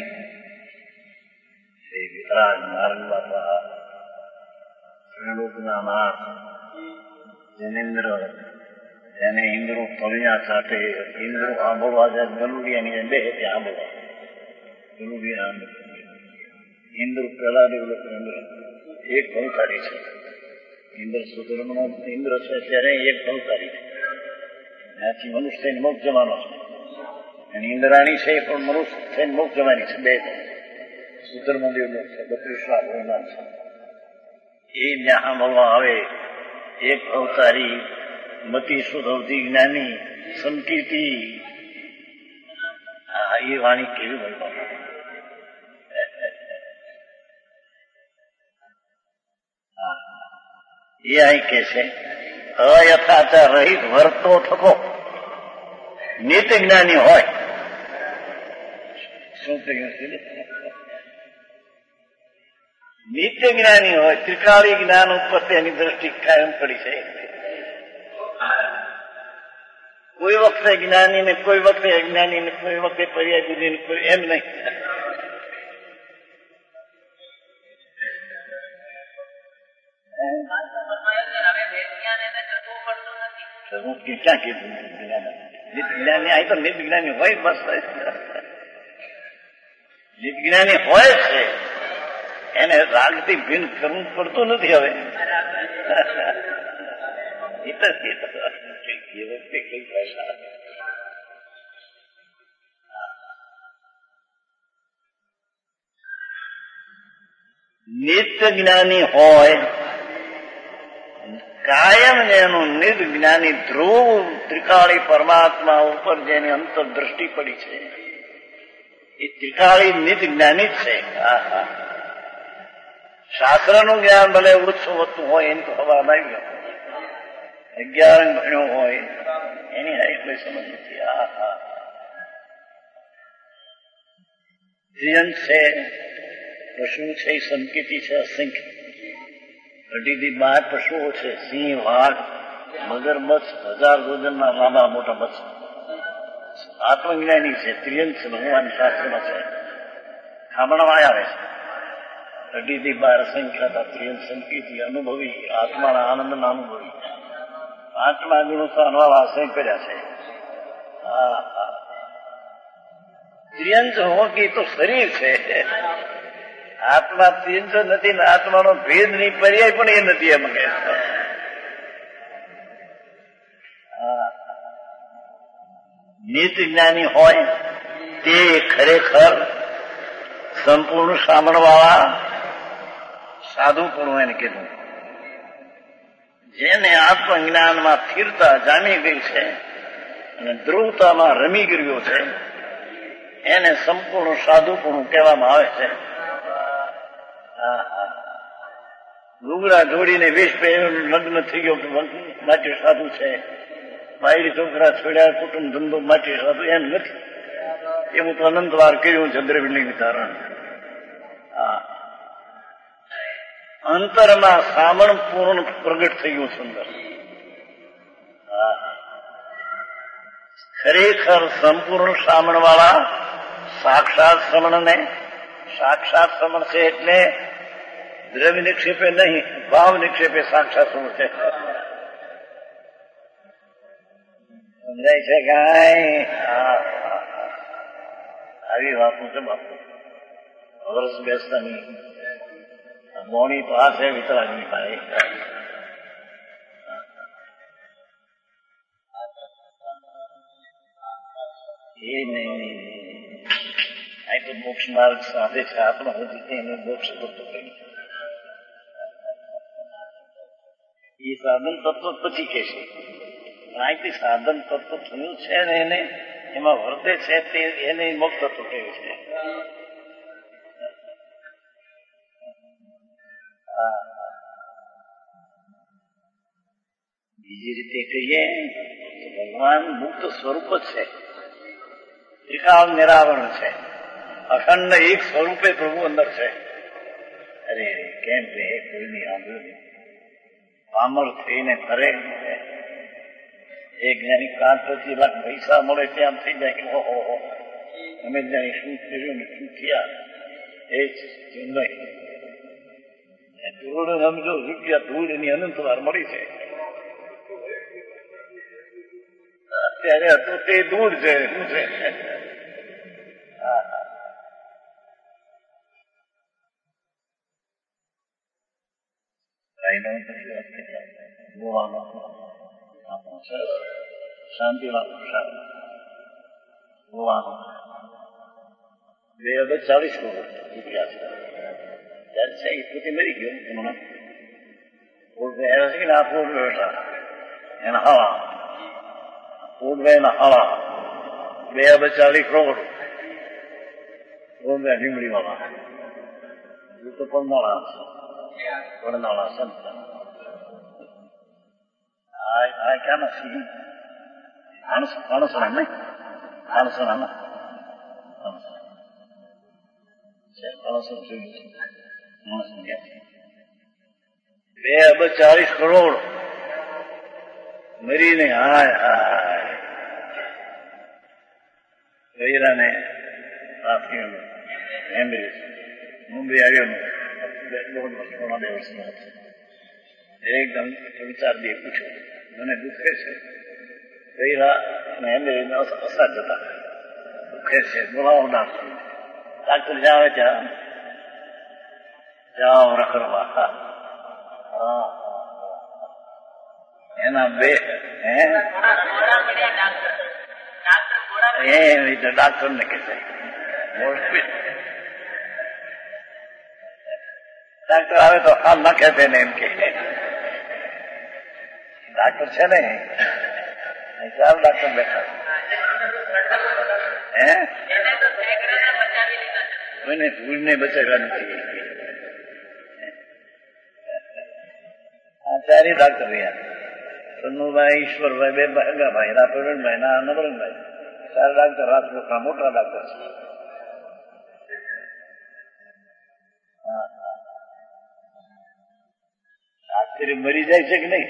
શ્રી વિતરાગ માર્ગ બાપા ત્રિલોકના નાથ જનેન્દ્ર જેને ઇન્દ્રો પવિયા સાથે ઇન્દ્રો આંબોળવા જાય ગલુડિયાની બે તે આંબોળવા ગલુડિયા ઇન્દ્ર પેલા ડેવલપ ઇન્દ્ર એક ભવતારી છે. ઇન્દ્ર સુધર્મનો ઇન્દ્ર છે ત્યારે એક ભવતારી છે. ત્યાંથી મનુષ્ય મોક્ષ જવાનો છે અને ઇન્દ્રાણી છે એ પણ મનુષ્ય થઈને મોક્ષ જવાની છે. બે ઉત્તરમદેવનો છે, બત્રીસલા ભવનાથ છે. એ જ્યાં સાંભળવા આવે એક અવતારી મતી શુદ્ધવતી જ્ઞાની સંકીર્તિ, હા એ વાણી કેવી બોલવા એ અહીં કે છે અયથાચાર રહિત વર્તો થકો નિત્ય જ્ઞાની હોય. શું કહ્યું છે? નિત્ય જ્ઞાની હોય, ત્રિકાળી જ્ઞાન ઉપર તેની દ્રષ્ટિ કાયમ પડી છે. કોઈ વખતે જ્ઞાની ને કોઈ વખતે અજ્ઞાની ને કોઈ વખતે પર્યાય બુદ્ધિ ને કોઈ એમ નહીં. હું ક્યાં કીધું નિત જ્ઞાની આ તો નિત જ્ઞાની હોય બસ. નિત જ્ઞાની હોય છે એને રાગથી ભિન્ન કરવું પડતું નથી. હવે એ વખતે કઈ ભાષા નિત્ય જ્ઞાની હોય કાયમ એનું નિત જ્ઞાની ધ્રુવ ત્રિકાળી પરમાત્મા ઉપર જેની અંતરદ્રષ્ટિ પડી છે એ ત્રિકાળી નિત જ્ઞાની જ છે. શાસ્ત્રનું જ્ઞાન ભલે ઓછું વધતું હોય એની તો હવા લાવી અગિયાર ભણ્યો હોય એની એટલી સમજ નથી. આ હા ત્રિયંત છે, પશુ છે, સંકેતી છે, અસંખ્ય અઢીથી બાર પશુઓ છે, સિંહ, વાઘ, મગરમચ્છ, હજાર વજનના લાંબા મોટા મચ્છ. આત્મજ્ઞાની છે, ત્રિયંત છે, ભગવાન શાસ્ત્રમાં છે, ખામણમાં આવે છે. અઢીથી બાર અસંખ્ય હતા ત્રિયંત સંકેતી અનુભવી આત્માના આનંદના અનુભવી પાંચમા ગુણો તો અનવા અસંખ્ય કર્યા છે. ત્રિયંત હોકી તો શરીર છે, આત્મા ત્રિયંત નથી ને આત્માનો ભેદ નહીં, પર્યાય પણ એ નથી. એમ કે નિત જ્ઞાની હોય તે ખરેખર સંપૂર્ણ સાંભળવાળા સાધુપણું એને કીધું. જેને આત્મજ્ઞાનમાં સ્થિરતા જામી ગઈ છે અને ધ્રુવતામાં રમી ગયો છે એને સંપૂર્ણ સાધુપણું કહેવામાં આવે છે. લુગડા જોડીને વેશ પહેર્યું લગ્ન થઈ ગયો માટે સાધુ છે, બાયડી છોકરા છોડ્યા કુટુંબ ધંધો માટે સાધુ એમ નથી. એવું તો અનંત વાર કર્યું છે દ્રવ્યલિંગ ધારણ. અંતરમાં સામણ પૂર્ણ પ્રગટ થઈ ગયું સુંદર. ખરેખર સંપૂર્ણ સામણ વાળા સાક્ષાત શ્રમણ ને સાક્ષાત શ્રમણ છે એટલે દ્રવ્ય નિક્ષેપે નહીં, ભાવ નિક્ષેપે સાક્ષાત શ્રમણ છે. સમજાય છે કાંઈ? આવી વાતો છે બાપુ. વર્ષ બેસતા નહીં મોણી પાસે વિતરાગની ભાઈ એ નહીં. આ તો મોક્ષ માર્ગ સાથે છે આત્મા સુધી એને મોક્ષ કરતો કરી એ સાધન તત્વ પછી કે છે. અહીંથી સાધન તત્વ થયું છે ને એને એમાં વર્તે છે તે એને મોક્ષ તત્વ કહ્યું છે. બીજી રીતે કહીએ તો ભગવાન મુક્ત સ્વરૂપ જ છે, ત્રિકાળ નિરાવરણ છે, અખંડ એક સ્વરૂપે પ્રભુ અંદર છે. અરે કેમ કે કોઈની આંધળી પામર થઈને કરે એક જ્ઞાની પાંચ પચીસ લાખ પૈસા મળે ત્યાં થઈ જાય કે ઓહો અમે જાણી શું કર્યું ને શું થયા એ જ નહીં. ધૂળ સમજો રૂપિયા ધૂળ એની અનંત વાર મળી છે. અત્યારે હતું તે દૂર છે શું છે. શાંતિ વાળું ગોવાનો બે અબજ ચાલીસ કરોડ રૂપિયા છે. ત્યારે છે એ પોતે મરી ગયો હમણાં પોટ ગયા છે કે આ પોટ બેઠા એના હવા પોટ ગયા એના હવા બે અબજ ચાલીસ કરોડ પોટ ગયા ઢીમડી વાળા એ તો પડનાળા છે પડનાળા સંત આ ક્યાંના સિંહ માણસોના નહીં માણસોના ના માણસો જોયું છે માણસો બે અબજ ચાલીસ કરોડ મરીને હાય હાય ગઈરાને રાત્રિ એમ્બ્રેસ મુંબઈ આવ્યો દોઢ વર્ષ પોણા બે વર્ષનો હતો. એકદમ વિચાર દે પૂછ્યો મને દુઃખે છે ગઈરા અને એમ્બ્રેસ અસર જતા દુઃખે છે બોલાવો ડાક્ટર ડાક્ટર જાવે ત્યાં જાઓ રખડવા એના બે હે ડાક્ટર ને કે છે ડાક્ટર આવે તો હાલ ના કહેતે ને એમ કે ડાક્ટર છે ને ચાર ડાક્ટર બેઠા હે કોઈને ભૂલને બચાવ્યા નથી. આ ચારે ડાક્ટર રહ્યા સન્નુભાઈ ઈશ્વરભાઈ બે ભાઈ રાપરણભાઈ ના નવરણભાઈ ચાર ડાક્ટર રાજકોટના મોટા ડાક્ટર છે. ડાક્ટર મરી જાય છે કે નહીં?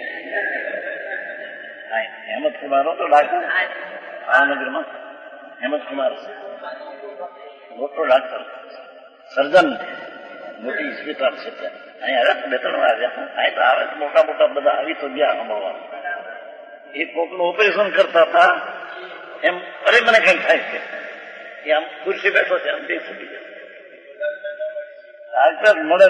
હેમંત કુમાર હતો ડાક્ટર ભાવનગરમાં હેમંત કુમાર મોટો ડાક્ટર સર્જન મોટી હોસ્પિટલ છે ત્યાં અહીંયા આવે બે ત્રણ વાર અહીં તો આવે તો મોટા મોટા બધા આવી તો ગયા સાંભળવા. એક કોકનું ઓપરેશન કરતા હતા એમ અરે મને કઈ થાય છે એ આમ ખુરશી બેઠો છે આમ બે છૂટી જાય ડાક્ટર મળે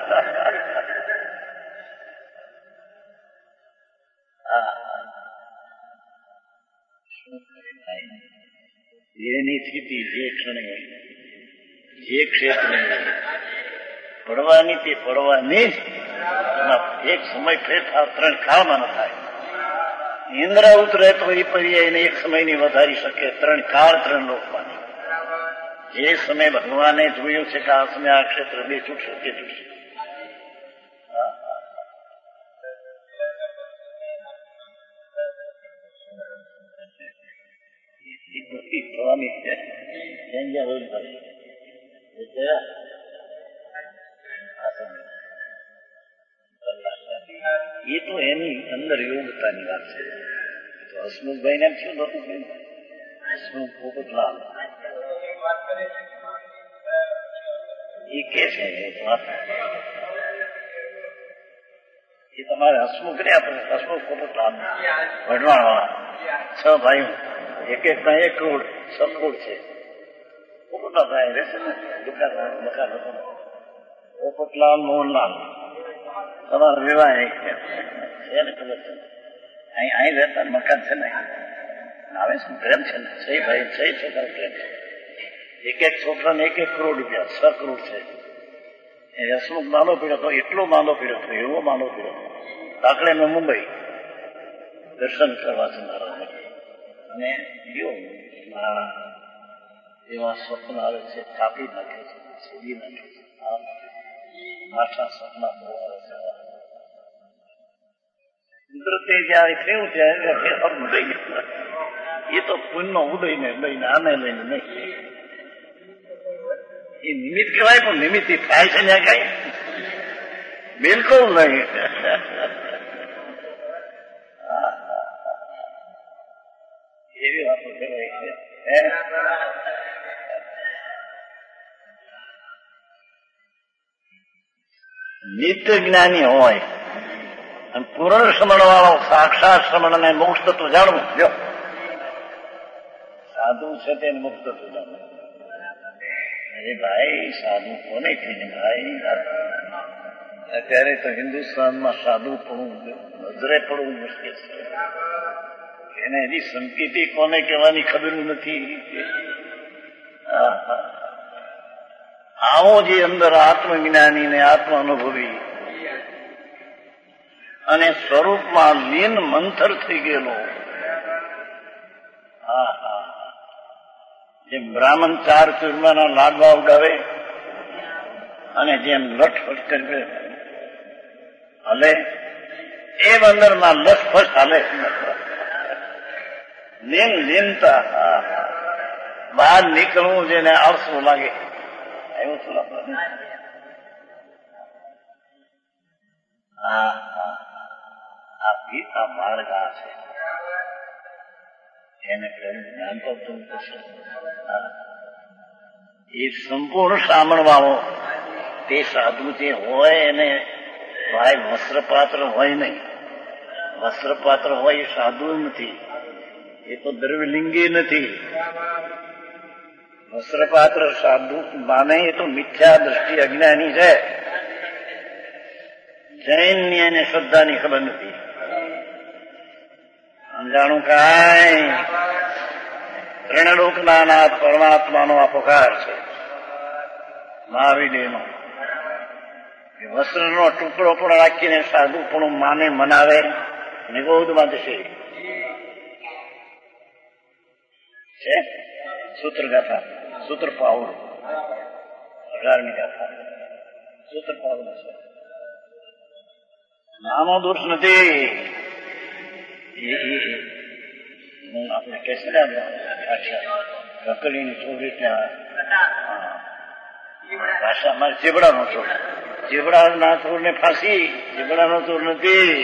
એની સ્થિતિ જે ક્ષણે જે ક્ષેત્રે પડવાની તે પડવાની જ એક સમય ફેરફાર ત્રણ કાળમાં ન થાય. ઇન્દ્રા ઉતરે તો એ પર્યાયને એક સમયની વધારી શકે ત્રણ કાળ ત્રણ લોકવાની. જે સમય ભગવાને જોયું છે કે આ સમય આ ક્ષેત્ર બે છૂટશે તે છૂટશે. થવાની છે એ તો એની અંદર યોગતાની વાત છે. તો હસમુખભાઈ ને એમ શું થતું હસમુખ પોપટલાલ એ કે છે એ તમારે હસમુખ ને આપણે હસમુખ પોપટલાલ વઢવાણ વાળા છ ભાઈઓ એક એક ના એક કરોડ છ કરોડ છે. પોપટલાલ ભાઈ રહેશે ને દુકાન મકાન હતું પોપટલાલ મોહનલાલ તમારો વિવાહ એને ખબર છે અહીં અહીં રહેતા મકાન છે ને આવે છે પ્રેમ છે ને સહી ભાઈ સહી છોકરા પ્રેમ છે. એક એક છોકરાને એક એક કરોડ રૂપિયા છ કરોડ છે. એ હસમુખ માલો પીડ્યો હતો એટલો માલો પીડ્યો હતો એવો માલો પીડ્યો હતો કાકડે મેં મુંબઈ દર્શન કરવા છે મારા અને ગયો મારા એવા સ્વપ્ન આવે છે કાપી નાખે છે સીધી નાખે છે માઠા સપના બહુ આવે છે. કુદરતે જયારે થયું ત્યારે ઉદય એ તો પુણ્યનો ઉદય ને લઈને આને લઈને નહીં એ નિમિત્ત કહેવાય પણ નિમિત્ત થાય છે ને કઈ બિલકુલ નહીં. એવી વાતો કહેવાય છે. નિત્ય જ્ઞાની હોય અને પૂર્ણ શ્રમણ વાળો સાક્ષાત શ્રમણ ને મોક્ષ તત્વ જાણવું. જો સાધુ છે તેને મુક્ત તત્વ જાણવું. અરે ભાઈ સાધુ કોને કહીને ભાઈ અત્યારે તો હિન્દુસ્તાનમાં સાધુ પડવું નજરે પડવું મુશ્કેલ છે. એને હજી સંકેતી કોને કહેવાની ખબર નથી. આવો જે અંદર આત્મજ્ઞાની ને આત્મ અનુભવી અને સ્વરૂપમાં લીન મંથર થઈ ગયેલો, હા હા જેમ બ્રાહ્મણ ચાર ચૂરમાના લાડવા ઉડાવે અને જેમ લટફટ કરી હલે એમ અંદરમાં લસફસ હાલે, લીન લીનતા, બહાર નીકળવું જેને આળસું લાગે એવું શું લાગે. હા હા આ ગીતા માર્ગ આ છે, એને જ્ઞાન તો એ સંપૂર્ણ સામણ વાળો તે સાધુ જે હોય એને ભાઈ વસ્ત્રપાત્ર હોય નહીં, વસ્ત્રપાત્ર હોય એ સાધુ નથી, એ તો દ્રવ્યલિંગી નથી. વસ્ત્રપાત્ર સાધુ માને એ તો મિથ્યા દ્રષ્ટિ અજ્ઞાની છે. જૈનની અને શ્રદ્ધાની ખબર નથી, સમજાણું કાંઈ. ત્રણલોકના નાથ પરમાત્માનો આ પુકાર છે મહાવીરનો. વસ્ત્રનો ટુકડો પણ રાખીને સાધુ પણ માને મનાવે, નિગોદમાં જશે છે સૂત્ર ગાથા, સૂત્ર પાઉલ અઢારની ગાથા, સૂત્ર પાઉલ છે. નાનો દોષ નથી. આપણે કે છે કકડીની ચોરી ભાષામાં ચીબડાનો ચોર, ચીબડાના ચોર ને ફાંસી, ચીબડાનો ચોર નથી,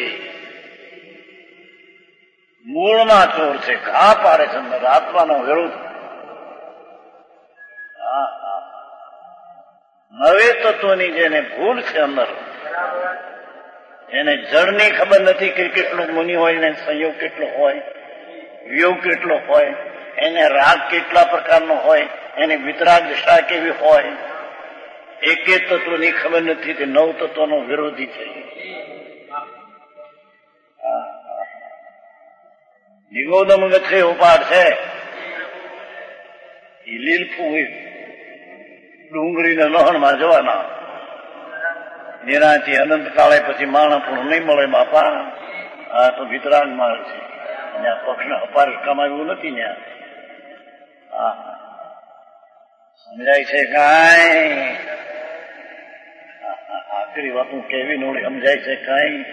મૂળમાં ચોર છે, ઘા પાડે છે અંદર આત્માનો વિરોધ. નવે તત્વની જેને ભૂલ છે અંદર, એને જળની ખબર નથી કે કેટલો મુનિ હોય ને સંયોગ કેટલો હોય, વિયોગ કેટલો હોય, એને રાગ કેટલા પ્રકારનો હોય, એને વિતરાગ દશા કેવી હોય, એકે તત્વની ખબર નથી તે નવ તત્વનો વિરોધી છે. નિગોદમ ગચ્છે ઉપાડ છે એ લીલફું ડુંગળીના લહણમાં જવાના, જેનાથી અનંત કાળે પછી માણસ પણ નહીં મળે બાપા. આ તો વિતરાગ માર્ગ છે, ત્યાં પક્ષને અપાર કમાવ્યું નથી ત્યાં. હા સમજાય છે કાંઈ? આખરી વાતું કેવી નોડી સમજાય છે કાંઈ?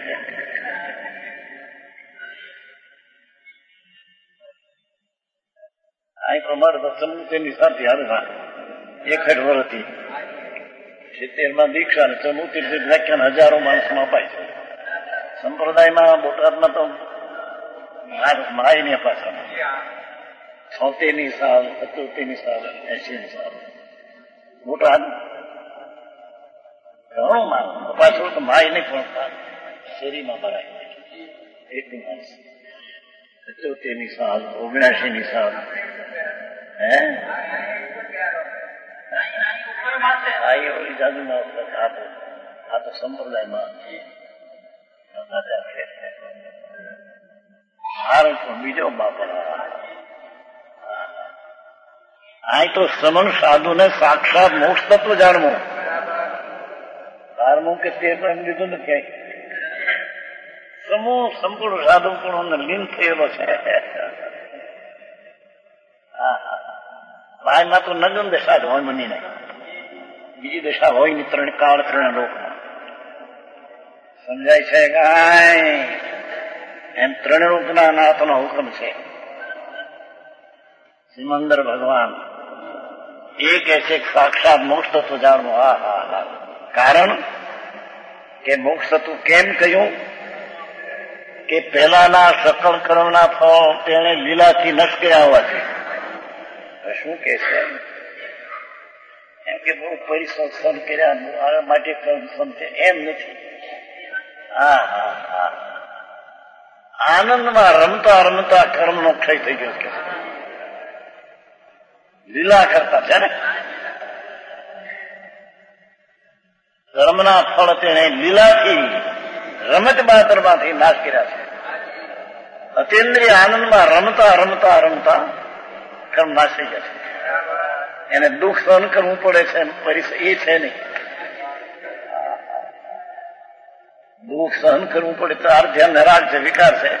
આ પ્રમાણે તો ચમુતેરની સાથે હાલ એક જ વર્ષથી સિત્તેર માં દીક્ષા ને ચમુતેર વ્યાખ્યાન હજારો માણસમાં અપાય છે. સંપ્રદાયમાં બોટાદમાં તો માય ને પાછા છોતેર ની સાલ, પચોતેર ની સાલ, એસી ની સાલ બોટાદ ઘણું માણસ પાછું તો માય નહીં પણ શેરીમાં ભરાય એટલું માણસ. પચોતેર ની સાલ, ઓગણસી ની સાલ, હે આ તો સંપ્રદાયમાં સારું પણ બીજો બાપા આ તો શ્રમણ સાધુ ને સાક્ષાત મોક્ષ તત્વ જાણવું. બારમું કે તેર એમ લીધું નથી, સમૂહ સંપૂર્ણ સાધુ પણ લીન થયેલો છે. બાયમાં તો નગન દશા જ હોય મની નહીં, બીજી દશા હોય ને ત્રણ કાળ ત્રણ લોકમાં. સમજાય છે કાંઈ? એમ ત્રણ લોકના નાથનો હુકમ છે. સિમંદર ભગવાન એ કહે છે સાક્ષાત મોક્ષ તત્વ જાણવું. હા હા હા કારણ કે મોક્ષ તત્વ કેમ કહ્યું કે પહેલાના સકળ કર્મના ફળ તેને લીલાથી નષ્ટ કર્યા હોવાથી. શું કે છે એમ કે બહુ પરિશ્રમ કર્યા માટે કર્મ છે એમ નથી. હા હા હા આનંદમાં રમતા રમતા કર્મનો ક્ષય થઈ ગયો કે લીલા કરતા છે ને. કર્મના ફળ તેને લીલાથી રમત માત્રમાંથી નાશ કર્યા છે. અતિન્દ્રિય આનંદમાં રમતા રમતા રમતા કર્મ નાશ થઈ ગયા છે. એને દુઃખ સહન કરવું પડે છે, એ છે નહીં. દુઃખ સહન કરવું પડે તો આ ધ્યાન રાગ છે, વિકાર છે.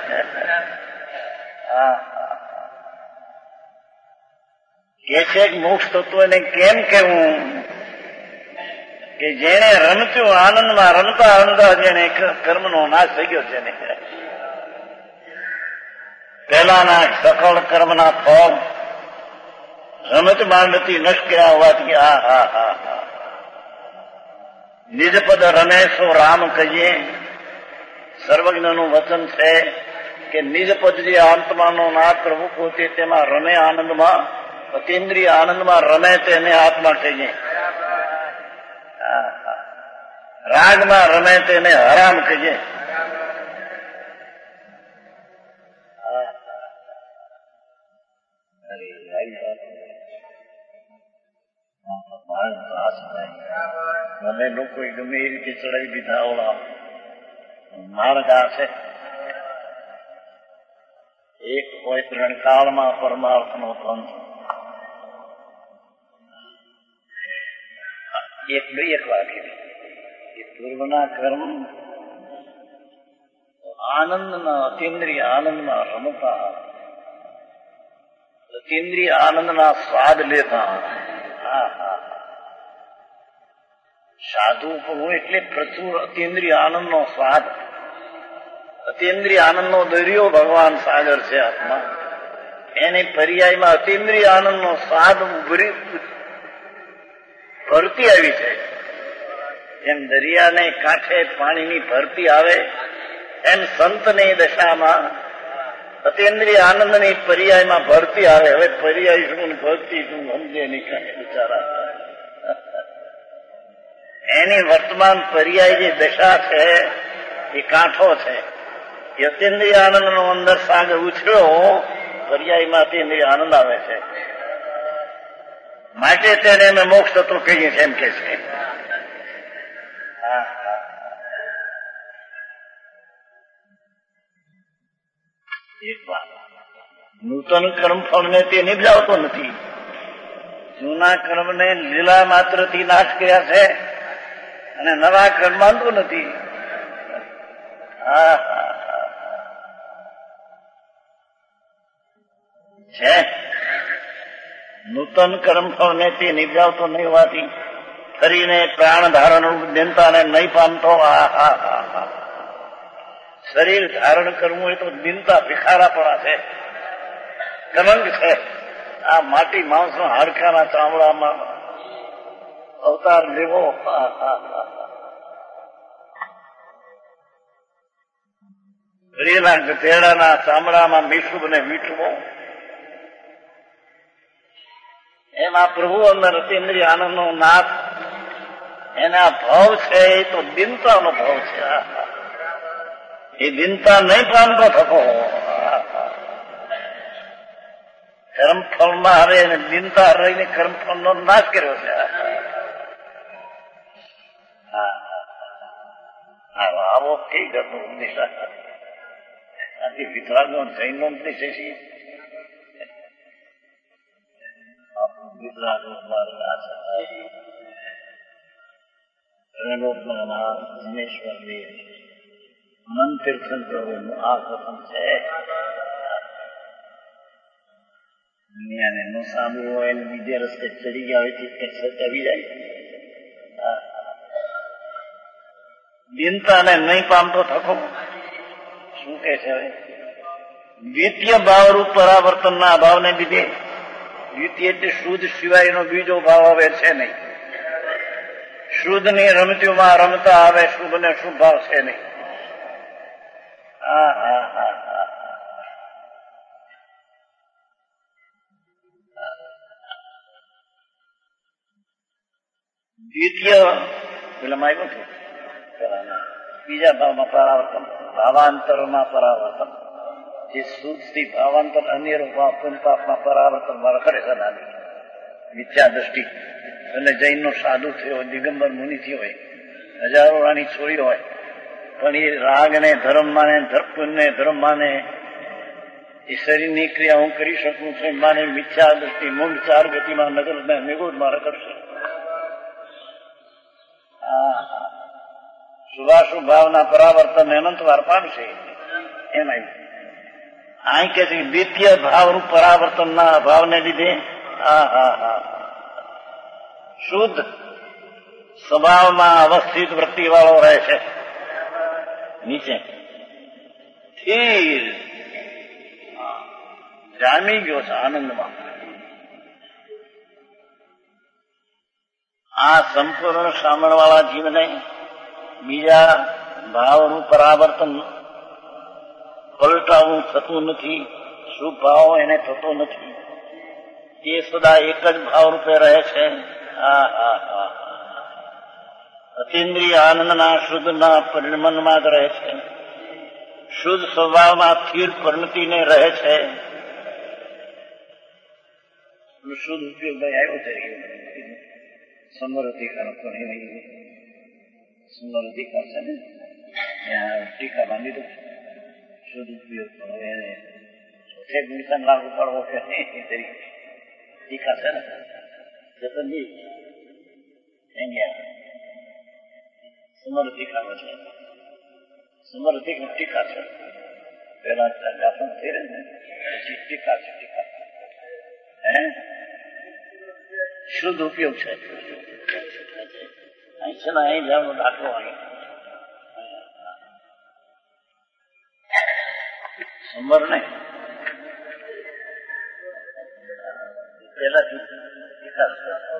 કે છે મોક્ષ તત્વને કેમ કેવું કે જેને રમતું આનંદમાં રમતા રમતા જેને કર્મનો નાશ થઈ ગયો છે ને, પહેલાના સફળ કર્મના ફળ રમત માંડતી નષ્ટ કર્યા હોવાથી આ હા હા હા નિજપદ રમેશો રામ કહીએ. સર્વજ્ઞનું વચન છે કે નિજપદ જે આત્માનો નાથ પ્રભુ પોતે તેમાં રમે આનંદમાં, અતિન્દ્રિય આનંદમાં રમે તેને આત્મા કહીએ. રાગમાં રમે તેને હરામ કહીએ. મને લોકો ગમે એ રીતે ચડાવી દીધા ઓલા માર્ગ આ છે. એક હોય ત્રણ કાળમાં પરમાર્થ નો પંથ, એક એક વાક્ય એ પૂર્વના કર્મ આનંદના અતિન્દ્રિય આનંદમાં રમતા, અતિન્દ્રિય આનંદના સ્વાદ લેતા. હા હા સાધુ હું એટલે પ્રચુર અતિન્દ્રિય આનંદનો સ્વાદ, અતિન્દ્રિય આનંદનો દરિયો ભગવાન સાગર છે આત્મા. એની પર્યાયમાં અતિન્દ્રિય આનંદનો સ્વાદ ઉભરી ભરતી આવી છે. એમ દરિયાને કાંઠે પાણીની ભરતી આવે એમ સંતની દશામાં અતિન્દ્રિય આનંદની પર્યાયમાં ભરતી આવે. હવે પર્યાય શું ભરતી શું સમજે નહીં કાંઈ બિચારા. એની વર્તમાન પર્યાય જે દશા છે એ કાંઠો છે. એ અતિન્દ્રિય આનંદનો અંદર સાગર ઉછળ્યો, પર્યાયમાં અતિન્દ્રિય આનંદ આવે છે. માટે તેને અમે મોક્ષ તત્વ કહીએ છીએ એમ કે છે. એક વાત, નૂતન કર્મફળને તે નિભાવતો નથી. જૂના કર્મને લીલા માત્રથી નાશ કર્યા છે અને નવા કર્મ માનતો નથી. હા છે નૂતન કર્મફળને તે નિભાવતો નહીં હોવાથી ફરીને પ્રાણ ધારણ દિનતાને નહીં પામતો. હા હા હા હા શરીર ધારણ કરવું હોય તો દિનતા ભિખારાપણા છે, કલંક છે. આ માટી માંસ હાડકાના ચામડામાં અવતાર લેવો. રેના ગધેડાના ચામડામાં મીઠું ને વીઠવો. એમાં પ્રભુ અંદર અતિન્દ્રિય આનંદનો નાથ, એના ભાવ છે એ તો દિનતાનો ભાવ છે. એ દિનતા નહીં પામતો થકો. કર્મફળમાં હવે એને દિનતા રહીને કર્મફળનો નાશ કર્યો છે. આવો કઈ ગતો આથી વિતરાગનો જૈનો ઉપદેશ છે. વિતરાગો દિનેશ્વર મન તીર્થન પ્રભુનું આ કથન છે. દુનિયાને ન સાંભળવું હોય ને બીજે રસ્તે ચડી ગયા હોય તે આવી જાય. દિનતાને નહીં પામતો થકો. શું કે છે હવે? દ્વિતીય ભાવરૂપ પરાવર્તનના અભાવને લીધે, દ્વિતીય એટલે શુદ્ધ સિવાયનો બીજો ભાવ હવે છે નહીં. શુદ્ધની રમતીઓમાં રમતા આવે, શુભ ને શુભ ભાવ છે નહીં. હા હા હા હા દ્વિતીય પેલામાં આવ્યું છે બીજા ભાવમાં પરાવર્તન, ભાવાંતરમાં પરાવર્તન. જે શુદ્ધથી ભાવાંતર અનેરો ભાવ પુનપાપમાં પરાવર્તન વાળા કરે સદાની મિથ્યા દ્રષ્ટિ. અને જૈનનો સાધુ થયો, દિગંબર મુનિ થયો હોય, હજારો રાણી છોડી હોય, પણ એ રાગને ધર્મ માને, પુણ્યને ધર્મ માને, એ શરીરની ક્રિયા હું કરી શકું છું માને મિથ્યા દ્રષ્ટિ મૂળ ચાર ગતિમાં નગર નિગોદ મારા કરશે. શુભાશુભ ભાવના પરાવર્તન અનંત વાર પામશે. એમાં અહીં કે છે દ્વિતીય ભાવનું પરાવર્તનના અભાવને લીધે હા હા હા શુદ્ધ સ્વભાવમાં અવસ્થિત વૃત્તિ વાળો રહે છે. નીચે સ્થિર જામી ગયો છે આનંદમાં. આ સંપૂર્ણ સાંભળવાળા જીવને બીજા ભાવનું પરાવર્તન પલટાવું થતું નથી. શુભ ભાવ એને થતો નથી. એ સદા એક જ ભાવ રૂપે રહે છે. હા હા હા અતિન્દ્રિય આનંદના શુદ્ધના પરિણમનમાં જ રહે છે. શુદ્ધ સ્વભાવમાં સ્થિર પરિણતિને રહે છે. શુદ્ધ ઉપયોગ ભાઈ આવ્યો છે સમર અધિકાર પણ એ સમર અધિકાર છે ને ત્યાં ટીકા બાંધી દો શુદ્ધ ઉપયોગ પણ એને એક મિશન લાગુ પડવો કે ટીકા છે ને જતનજી સમર અધિકારો છે. સમર અધિકાર ટીકા છે. પેલા દાખલ થઈ રહે ને પછી ટીકા છે. ટીકા હે શુદ્ધ ઉપયોગ છે. અહીં છે ને અહીં જવાનો દાખલો અહીં સમર ને પેલા વિકાસ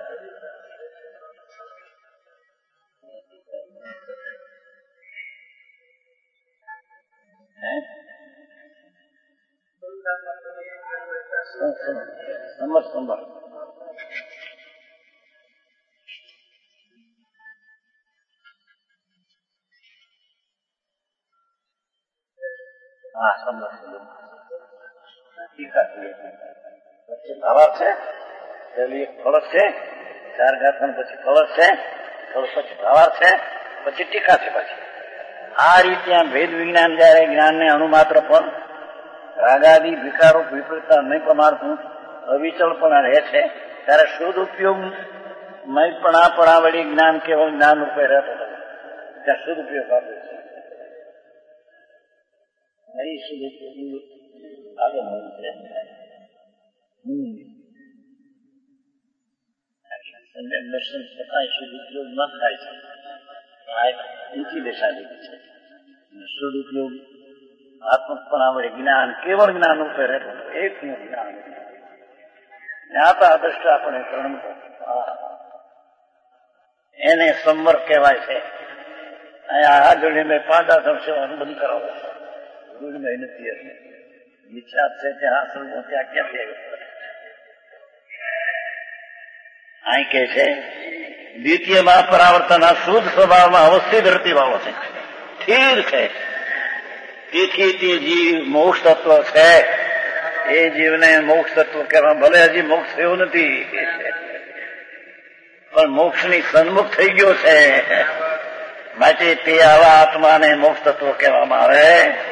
સમર સમર હા સમર ટીકા પછી ભાવાર્થ છે. પેલી એક ફળસ છે ચાર ગાથણ પછી ફળસ છે પછી ભાવાર્થ છે પછી ટીકા છે. પછી આ રીતે ભેદ વિજ્ઞાન જયારે જ્ઞાનને અણુમાત્ર પણ રાગાદી વિકારો વિપરીતતા નહીં પ્રમાણતું અવિચળપણા રહે છે ત્યારે શુદ્ધ ઉપયોગ મયપણા પણા વળી જ્ઞાન કેવળ જ્ઞાન રૂપે રહેતો ત્યાં શુદ્ધ ઉપયોગ આપે છે. નહીં શુદ્ધ ઉપયોગ આગળ હોય છે. દર્શન છતાં શુદ્ધ ઉપયોગ ન થાય છે. આ ઊંચી દિશા લીધી છે. શુદ્ધ ઉપયોગ આત્મપણા વડે જ્ઞાન કેવળ જ્ઞાન રૂપે રહેતો એકનું જ્ઞાન જ્ઞાતા દ્રષ્ટા આપણે કર્ણ એને સંવર કહેવાય છે. આ જોડે મેં પાંચ આસન સેવાનું બંધ કરાવો ગુણમય નથી. ઈચ્છા છે ત્યાં આસન ત્યાં ક્યાંથી આવ્યો અહીં કે છે દ્વિતીયમાં પરાવર્તન શુદ્ધ સ્વભાવમાં અવસ્થિત રહેતી ભાવો છે. સ્થિર છે. તેથી તે જીવ મોક્ષ તત્વ છે. એ જીવને મોક્ષ તત્વ કહેવા ભલે હજી મોક્ષ થયો નથી પણ મોક્ષની સન્મુખ થઈ ગયો છે. માટે તે આવા આત્માને મોક્ષ તત્વ કહેવામાં આવે.